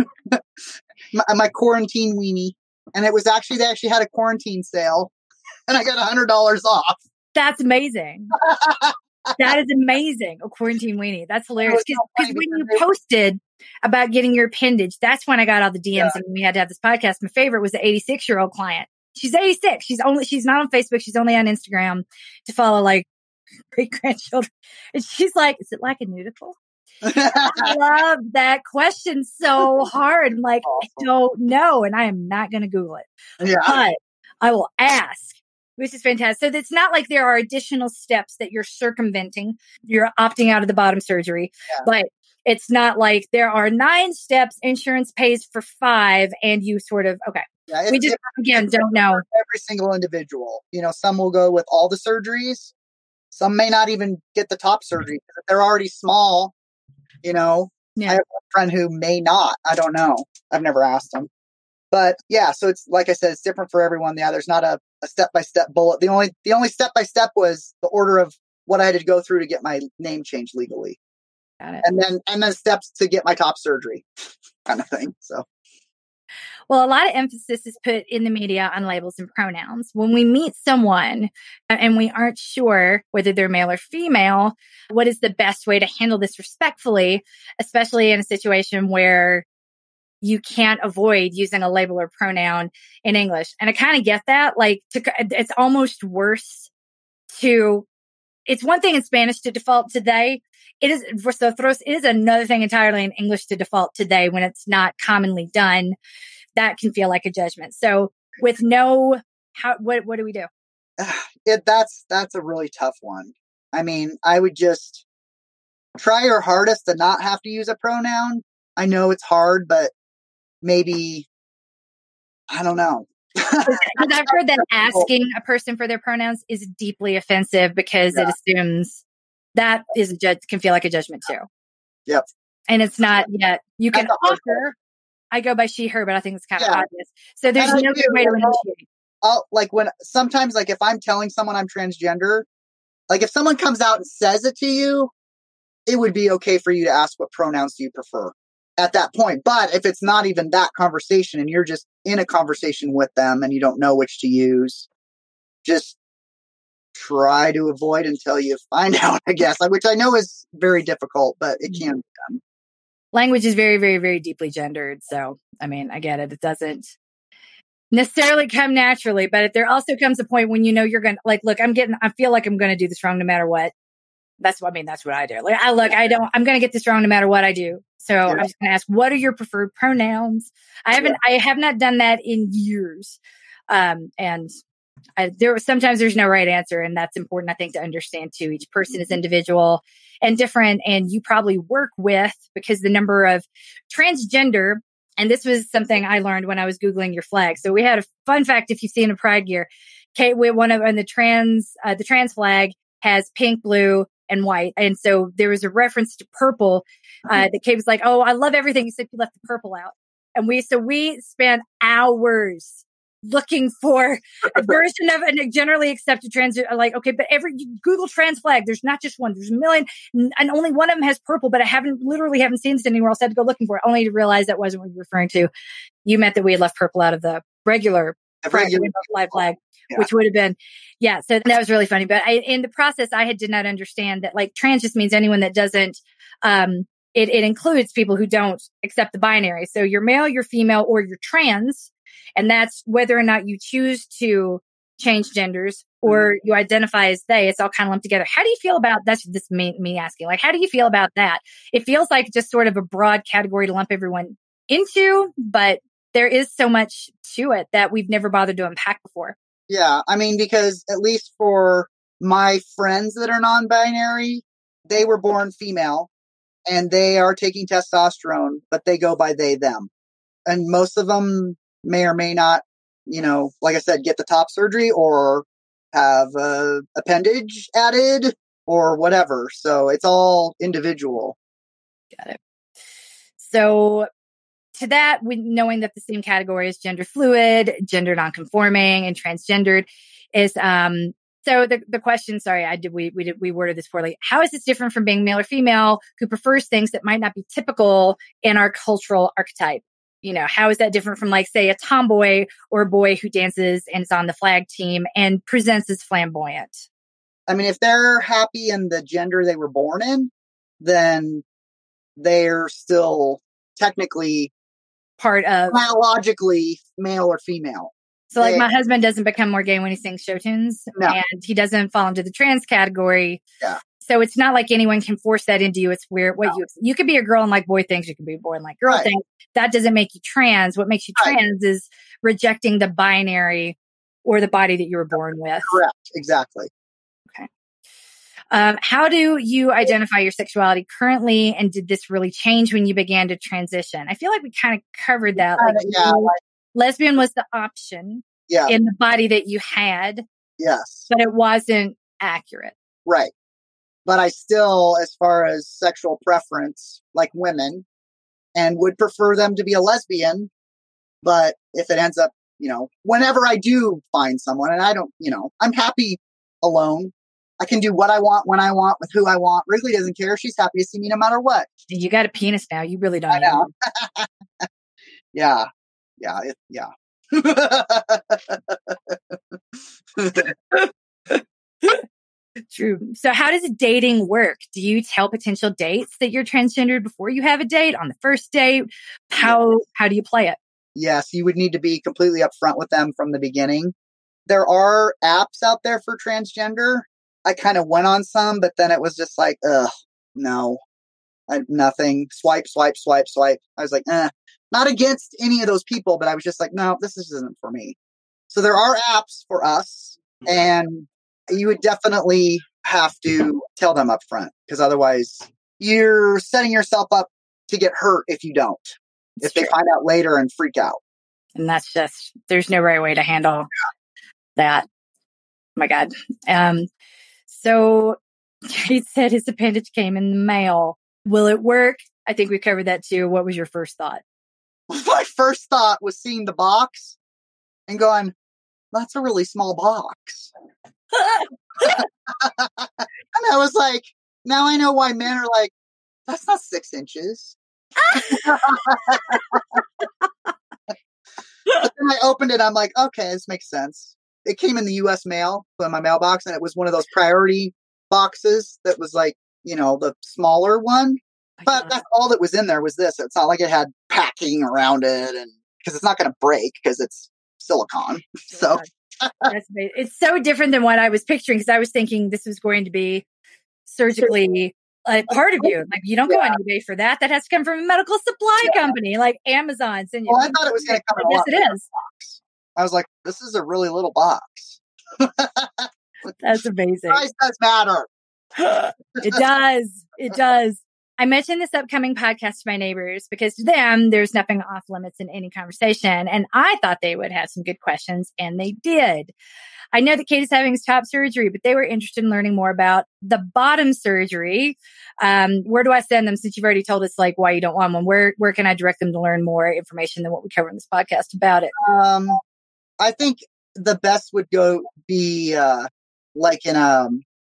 my quarantine weenie. And it was they actually had a quarantine sale, and I got $100 off. That's amazing. That is amazing. A quarantine weenie. That's hilarious. Because when you posted about getting your appendage, that's when I got all the DMs and we had to have this podcast. My favorite was the 86-year-old client. She's 86. She's not on Facebook. She's only on Instagram to follow like great grandchildren. And she's like, is it like a nudicle? I love that question so hard. I'm like, I don't know. And I am not going to Google it. Yeah. But I will ask. Which is fantastic. So it's not like there are additional steps that you're circumventing. You're opting out of the bottom surgery, but it's not like there are 9 steps. Insurance pays for 5, and you sort of we just don't know every single individual. Some will go with all the surgeries. Some may not even get the top surgery because they're already small. I have a friend who may not. I don't know. I've never asked them. But so it's like I said, it's different for everyone. Yeah, there's not a step-by-step bullet. The only step-by-step was the order of what I had to go through to get my name changed legally. Got it. And then steps to get my top surgery kind of thing. So, well, a lot of emphasis is put in the media on labels and pronouns. When we meet someone and we aren't sure whether they're male or female, what is the best way to handle this respectfully, especially in a situation where you can't avoid using a label or pronoun in English? And I kind of get that. It's almost worse it's one thing in Spanish to default to they. It is, vosotros, it is another thing entirely in English to default to they when it's not commonly done. That can feel like a judgment. So with what do we do? That's a really tough one. I mean, I would just try your hardest to not have to use a pronoun. I know it's hard, but maybe, I don't know. Because I've heard that asking a person for their pronouns is deeply offensive because it assumes that can feel like a judgment too. Yep. And it's not yet. You can offer. I go by she, her, but I think it's kind of obvious. So there's no good way to initiate. Sometimes if I'm telling someone I'm transgender, if someone comes out and says it to you, it would be okay for you to ask what pronouns do you prefer at that point. But if it's not even that conversation and you're just in a conversation with them and you don't know which to use, just try to avoid until you find out, I guess, which I know is very difficult, but it can be done. Language is very, very, very deeply gendered. So, I mean, I get it. It doesn't necessarily come naturally, but there also comes a point when you're going to look, I feel like I'm going to do this wrong no matter what. That's what I do. Like, I'm going to get this wrong no matter what I do. So I'm just going to ask, what are your preferred pronouns? I have not done that in years. Sometimes there's no right answer, and that's important, I think, to understand too. Each person is individual and different, and you probably work with, because the number of transgender, and this was something I learned when I was Googling your flag. So we had a fun fact, if you've seen a Pride gear, Kate, the trans flag has pink, blue, and white. And so there was a reference to purple, that Kate was like, oh, I love everything except you left the purple out. And we spent hours looking for a version of a generally accepted trans, like, okay, but Google trans flag, there's not just one, there's a million, and only one of them has purple, but I haven't seen it anywhere else. I had to go looking for it, only to realize that wasn't what you were referring to. You meant that we had left purple out of the regular flag, which would have been, so that was really funny. But in the process, I did not understand that, like, trans just means anyone that doesn't, it includes people who don't accept the binary. So you're male, you're female, or you're trans. And that's whether or not you choose to change genders or you identify as they. It's all kind of lumped together. How do you feel about that's just me asking? Like, how do you feel about that? It feels like just sort of a broad category to lump everyone into, but there is so much to it that we've never bothered to unpack before. Yeah, I mean, because at least for my friends that are non-binary, they were born female and they are taking testosterone, but they go by they, them. And most of them may or may not, like I said, get the top surgery or have a appendage added or whatever. So it's all individual. Got it. So to that, knowing that the same category is gender fluid, gender nonconforming, and transgendered is, so the question, sorry, we worded this poorly. How is this different from being male or female who prefers things that might not be typical in our cultural archetype? How is that different from, like, say, a tomboy or a boy who dances and is on the flag team and presents as flamboyant? I mean, if they're happy in the gender they were born in, then they're still technically part of biologically male or female. So, like, my husband doesn't become more gay when he sings show tunes, and he doesn't fall into the trans category. Yeah. So it's not like anyone can force that into you. It's weird. You could be a girl and like boy things. You can be a boy and like girl things. That doesn't make you trans. What makes you trans is rejecting the binary or the body that you were born with. Correct. Exactly. Okay. How do you identify your sexuality currently? And did this really change when you began to transition? I feel like we kind of covered that. Lesbian was the option in the body that you had. Yes. But it wasn't accurate. Right. But I still, as far as sexual preference, like women, and would prefer them to be a lesbian. But if it ends up, whenever I do find someone, and I don't, I'm happy alone. I can do what I want, when I want, with who I want. Wrigley doesn't care. She's happy to see me no matter what. You got a penis now. You really don't. I know. Yeah. True. So how does dating work? Do you tell potential dates that you're transgendered before you have a date, on the first date? How do you play it? Yes, you would need to be completely upfront with them from the beginning. There are apps out there for transgender. I kind of went on some, but then it was just like, no, nothing. Swipe. I was like, not against any of those people, but I was just like, no, this isn't for me. So there are apps for us, and you would definitely have to tell them up front, because otherwise you're setting yourself up to get hurt if you don't. If they find out later and freak out. And that's just, there's no right way to handle that. Oh my God. So he said his appendage came in the mail. Will it work? I think we covered that too. What was your first thought? My first thought was seeing the box and going, that's a really small box. And I was like, now I know why men are like, that's not 6 inches. But then I opened it. I'm like, okay, this makes sense. It came in the U.S. mail, in my mailbox, and it was one of those priority boxes that was like, the smaller one. But that's all that was in there was this. It's not like it had packing around it, and because it's not going to break because it's silicone. So it's so different than what I was picturing, because I was thinking this was going to be surgically part of you. Like you don't go on eBay for that. That has to come from a medical supply company like Amazon. Well, I thought it was going to come in a lot bigger box. I was like, this is a really little box. That's amazing. Price does matter. It does. It does. I mentioned this upcoming podcast to my neighbors because to them, there's nothing off limits in any conversation. And I thought they would have some good questions, and they did. I know that Kate is having his top surgery, but they were interested in learning more about the bottom surgery. Where do I send them? Since you've already told us like why you don't want one, where can I direct them to learn more information than what we cover in this podcast about it? I think the best would be like in a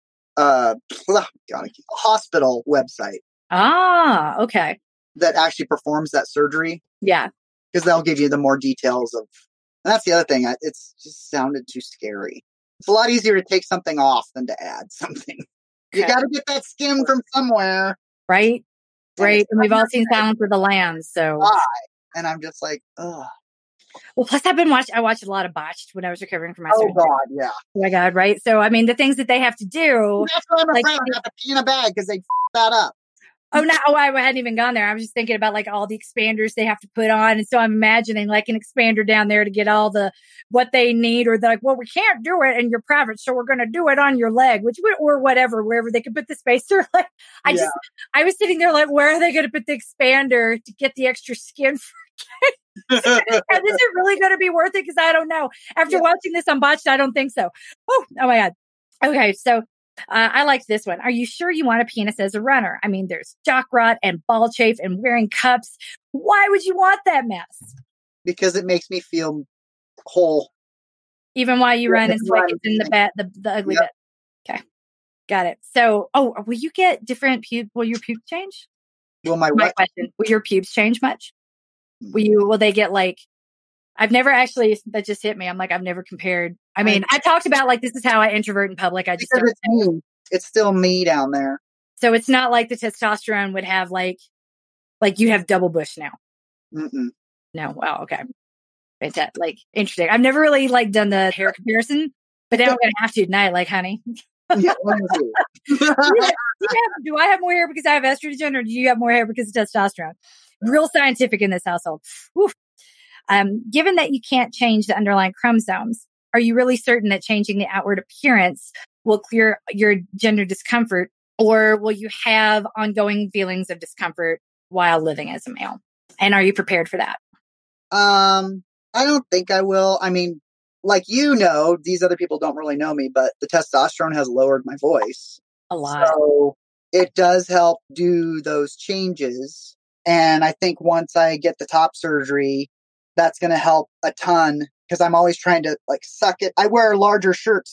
hospital website. Ah, okay. That actually performs that surgery. Yeah. Because they'll give you the more details of, and that's the other thing. It's just sounded too scary. It's a lot easier to take something off than to add something. Okay. You got to get that skin from somewhere. Right. Right. And we've all seen Silence of the Lambs. So. And I'm just like, ugh. Well, plus I watched a lot of Botched when I was recovering from my surgery. Oh God, yeah. Oh my God, right? So, I mean, the things that they have to do. That's why I'm afraid I have to pee in a bag because they f that up. Oh, no, I hadn't even gone there. I was just thinking about like all the expanders they have to put on. And so I'm imagining like an expander down there to get all what they need, or they're like, well, we can't do it in your private, so we're going to do it on your leg, or whatever, wherever they could put the spacer. Like, I was sitting there like, where are they going to put the expander to get the extra skin for and is it really going to be worth it? Because I don't know. After watching this on Botched, I don't think so. Oh my God. Okay. So I like this one. Are you sure you want a penis as a runner? I mean, there's jock rot and ball chafe and wearing cups. Why would you want that mess? Because it makes me feel whole. Even while you run, it's like it's in the ugly bit. Okay. Got it. So, will you get different will your pubes change? Will my question. Will your pubes change much? Will they get like, I've never actually, that just hit me. I'm like, I've never compared. I mean, I talked about like, this is how I introvert in public. I just don't. It's still me down there. So it's not like the testosterone would have like you have double bush now. Mm-mm. No. Wow. Okay. Fantastic. Like interesting. I've never really like done the hair comparison, but now I'm going to have to tonight. Like, honey. Yeah, do I have more hair because I have estrogen, or do you have more hair because of testosterone? Real scientific in this household. Whew. Given that you can't change the underlying chromosomes, are you really certain that changing the outward appearance will clear your gender discomfort, or will you have ongoing feelings of discomfort while living as a male? And are you prepared for that? I don't think I will. I mean, like, these other people don't really know me, but the testosterone has lowered my voice a lot. So it does help do those changes. And I think once I get the top surgery, that's going to help a ton, because I'm always trying to like suck it. I wear larger shirts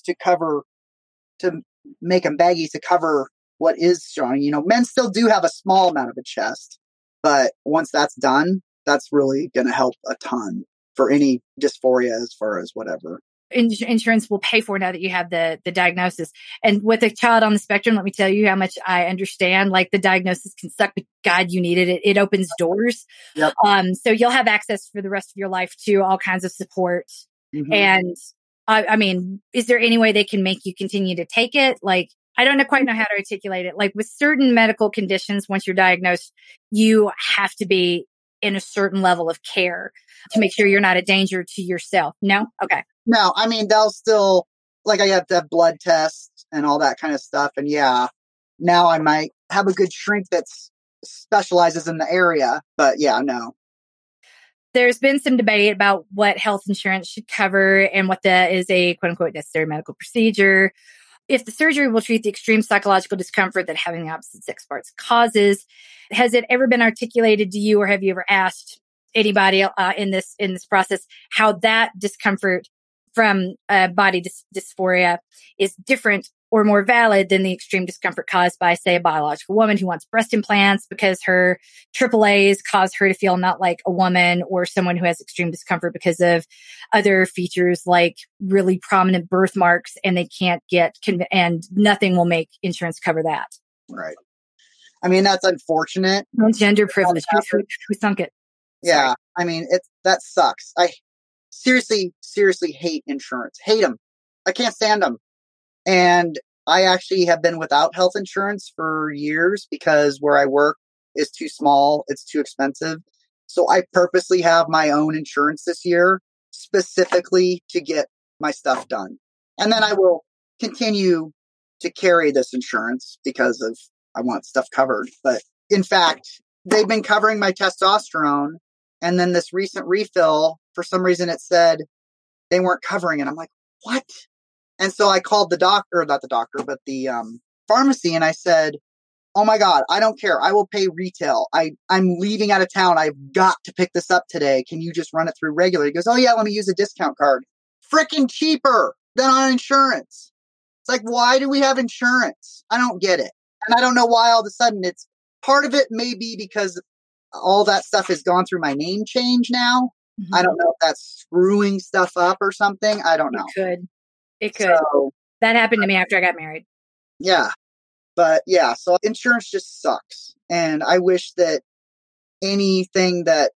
to make them baggy to cover what is showing. Men still do have a small amount of a chest, but once that's done, that's really going to help a ton for any dysphoria as far as whatever. Insurance will pay for now that you have the diagnosis. And with a child on the spectrum, let me tell you how much I understand. Like, the diagnosis can suck, but God, you need it. It opens doors. Yep. So you'll have access for the rest of your life to all kinds of support. Mm-hmm. And I mean, is there any way they can make you continue to take it? Like, I don't quite know how to articulate it. Like, with certain medical conditions, once you're diagnosed, you have to be in a certain level of care to make sure you're not a danger to yourself. No? Okay. No, I mean, they'll still, like, I have to have blood tests and all that kind of stuff. And yeah, now I might have a good shrink that specializes in the area. But yeah, no. There's been some debate about what health insurance should cover and what that is a quote unquote necessary medical procedure. If the surgery will treat the extreme psychological discomfort that having the opposite sex parts causes, has it ever been articulated to you, or have you ever asked anybody in this process how that discomfort from body dysphoria is different or more valid than the extreme discomfort caused by, say, a biological woman who wants breast implants because her AAAs cause her to feel not like a woman, or someone who has extreme discomfort because of other features like really prominent birthmarks, and they can't get, and nothing will make insurance cover that. Right. I mean, that's unfortunate. Gender privilege. Who sunk it? Yeah. Sorry. I mean, that sucks. I seriously hate insurance. Hate them. I can't stand them. And I actually have been without health insurance for years because where I work is too small. It's too expensive. So I purposely have my own insurance this year, specifically to get my stuff done. And then I will continue to carry this insurance because of I want stuff covered. But in fact, they've been covering my testosterone. And then this recent refill, for some reason it said they weren't covering it. I'm like, what? And so I called the doctor, not the doctor, but the pharmacy. And I said, oh my God, I don't care. I will pay retail. I'm leaving out of town. I've got to pick this up today. Can you just run it through regular? He goes, oh yeah, let me use a discount card. Freaking cheaper than on insurance. It's like, why do we have insurance? I don't get it. And I don't know why all of a sudden it's part of it may be because all that stuff has gone through my name change now. Mm-hmm. I don't know if that's screwing stuff up or something. I don't know. It could. So, that happened to me after I got married. Yeah. But yeah, so insurance just sucks. And I wish that anything that,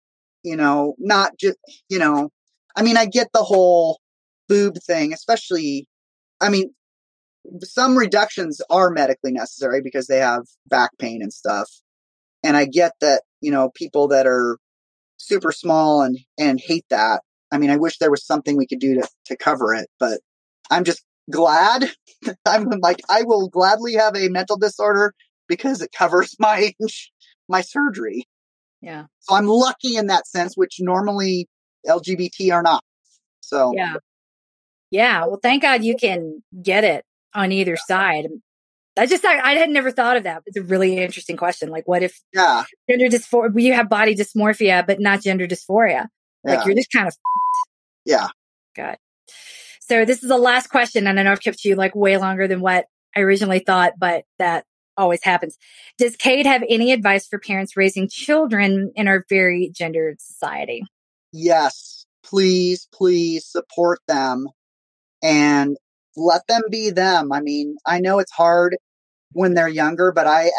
not just, I mean, I get the whole boob thing, especially, I mean, some reductions are medically necessary because they have back pain and stuff. And I get that, people that are super small and hate that. I mean, I wish there was something we could do to cover it, but I'm just glad. I'm like, I will gladly have a mental disorder because it covers my surgery. Yeah. So I'm lucky in that sense, which normally LGBT are not. So yeah. Well, thank God you can get it on either side. I had never thought of that. It's a really interesting question. Like, what if gender dysphoria? You have body dysmorphia, but not gender dysphoria. Like, you're just kind of. Yeah. God. So this is the last question, and I know I've kept you like way longer than what I originally thought, but that always happens. Does Kate have any advice for parents raising children in our very gendered society? Yes, please support them and let them be them. I mean, I know it's hard when they're younger, but I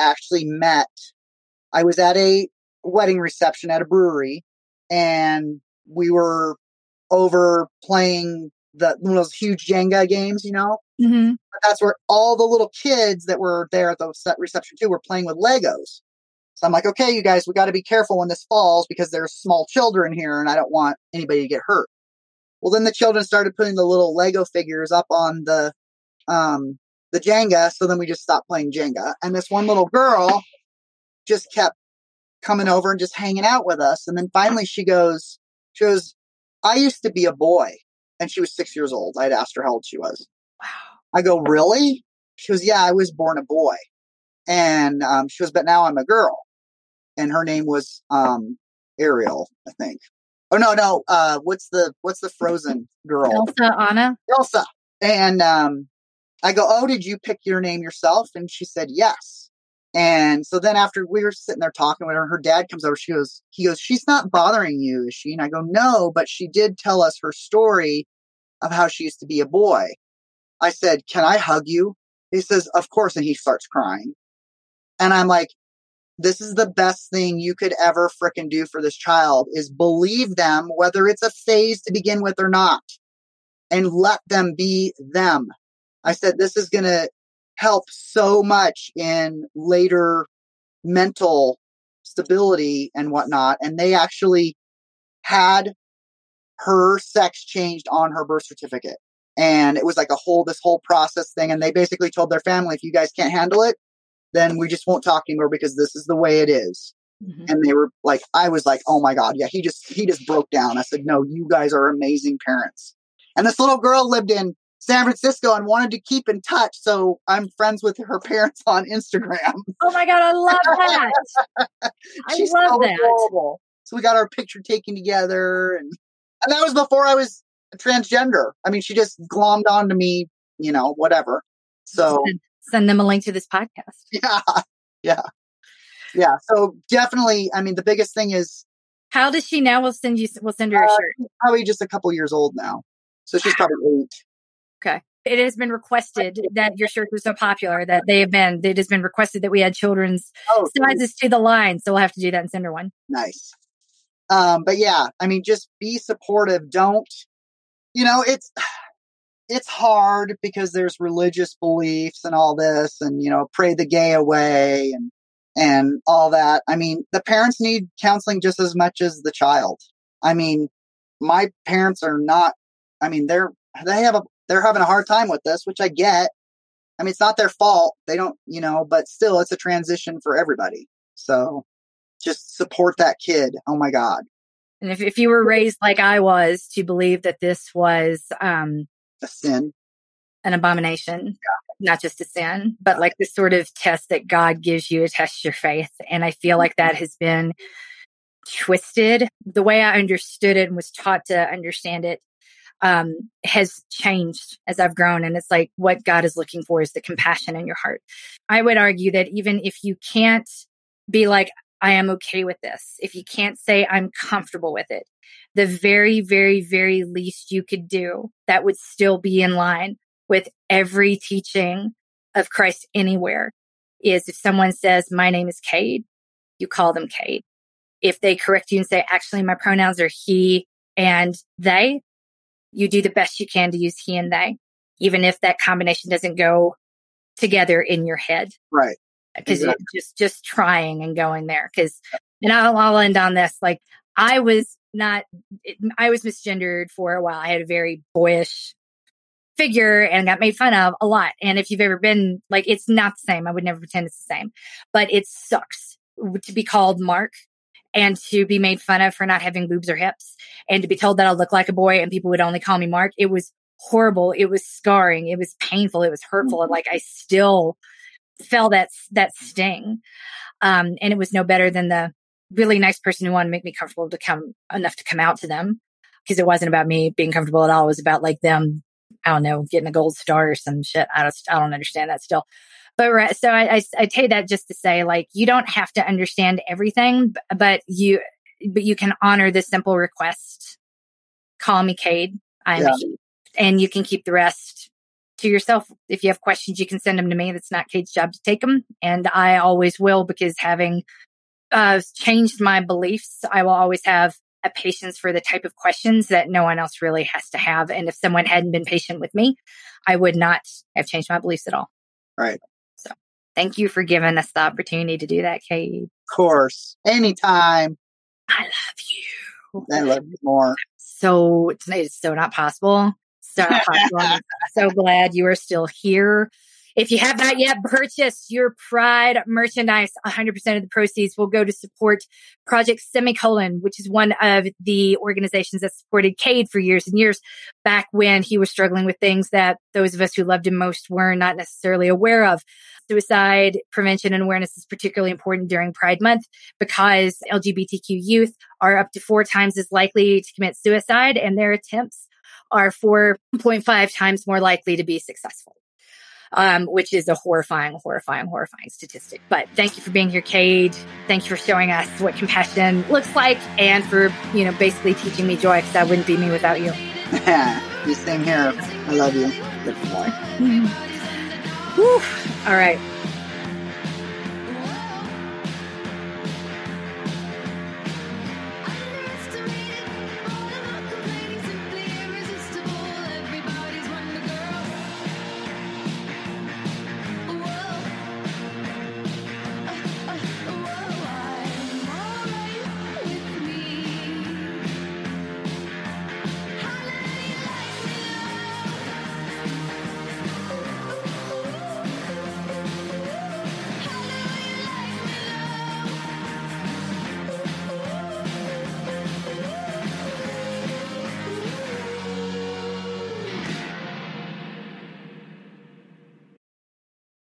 was at a wedding reception at a brewery and we were over playing one of those huge Jenga games, Mm-hmm. But that's where all the little kids that were there at the reception too were playing with Legos. So I'm like, okay, you guys, we got to be careful when this falls because there's small children here and I don't want anybody to get hurt. Well, then the children started putting the little Lego figures up on the Jenga. So then we just stopped playing Jenga. And this one little girl just kept coming over and just hanging out with us. And then finally she goes, I used to be a boy. And she was 6 years old. I'd asked her how old she was. Wow. I go, really? She goes, yeah, I was born a boy. And she goes, but now I'm a girl. And her name was Ariel, I think. Oh, no. What's the Frozen girl? Anna. Elsa. And I go, oh, did you pick your name yourself? And she said, yes. And so then after we were sitting there talking with her, her dad comes over. He goes, she's not bothering you, is she? And I go, no, but she did tell us her story of how she used to be a boy. I said, can I hug you? He says, of course. And he starts crying. And I'm like, this is the best thing you could ever frickin' do for this child is believe them, whether it's a phase to begin with or not, and let them be them. I said, this is going to help so much in later mental stability and whatnot. And they actually had her sex changed on her birth certificate. And it was like this whole process thing. And they basically told their family, if you guys can't handle it, then we just won't talk anymore because this is the way it is. Mm-hmm. And they were like, I was like, oh my God. Yeah. He just broke down. I said, no, you guys are amazing parents. And this little girl lived in San Francisco and wanted to keep in touch. So I'm friends with her parents on Instagram. Oh my God. I love that. She's so adorable. So we got our picture taken together. And that was before I was transgender. I mean, she just glommed onto me, whatever. So send them a link to this podcast. Yeah. So definitely, I mean, the biggest thing is. How does she now? We'll send her a shirt. Probably just a couple years old now. So she's probably 8. Okay. It has been requested that your shirts are so popular that it has been requested that we add children's sizes to the line. So we'll have to do that and send her one. Nice. But yeah, I mean, just be supportive. Don't, it's it's hard because there's religious beliefs and all this and, pray the gay away and all that. I mean, the parents need counseling just as much as the child. I mean, my parents are not, I mean, they're having a hard time with this, which I get. I mean, it's not their fault. They don't, but still it's a transition for everybody. So just support that kid. Oh my God. And if you were raised like I was to believe that this was a sin, an abomination, not just a sin, but like this sort of test that God gives you to test your faith. And I feel like that has been twisted. The way I understood it and was taught to understand it has changed as I've grown. And it's like what God is looking for is the compassion in your heart. I would argue that even if you can't be like, I am okay with this, if you can't say I'm comfortable with it, the very, very, very least you could do that would still be in line with every teaching of Christ anywhere is if someone says, my name is Cade, you call them Cade. If they correct you and say, actually, my pronouns are he and they, you do the best you can to use he and they, even if that combination doesn't go together in your head. Right. Because just trying and going there. And I'll end on this. Like I was misgendered for a while. I had a very boyish figure and got made fun of a lot. And if you've ever been like, it's not the same. I would never pretend it's the same, but it sucks to be called Mark and to be made fun of for not having boobs or hips and to be told that I look like a boy and people would only call me Mark. It was horrible. It was scarring. It was painful. It was hurtful. And like, I still felt that sting. And it was no better than the really nice person who wanted to make me comfortable enough to come out to them. Because it wasn't about me being comfortable at all. It was about like them, I don't know, getting a gold star or some shit. I don't understand that still. But so I tell you that just to say, like, you don't have to understand everything, but you can honor the simple request. Call me Cade. I'm a he. And you can keep the rest to yourself. If you have questions, you can send them to me. That's not Cade's job to take them. And I always will, because having changed my beliefs, I will always have a patience for the type of questions that no one else really has to have. And if someone hadn't been patient with me, I would not have changed my beliefs at all. Right. So thank you for giving us the opportunity to do that, Cade. Of course. Anytime. I love you. I love you more. So it's so not possible. So not possible. I'm so glad you are still here. If you have not yet purchased your Pride merchandise, 100% of the proceeds will go to support Project Semicolon, which is one of the organizations that supported Cade for years and years back when he was struggling with things that those of us who loved him most were not necessarily aware of. Suicide prevention and awareness is particularly important during Pride Month because LGBTQ youth are up to 4 times as likely to commit suicide, and their attempts are 4.5 times more likely to be successful. Which is a horrifying statistic. But thank you for being here, Cade. Thank you for showing us what compassion looks like and for, basically teaching me joy, because that wouldn't be me without you. You same here. I love you. Good boy. Whew. All right.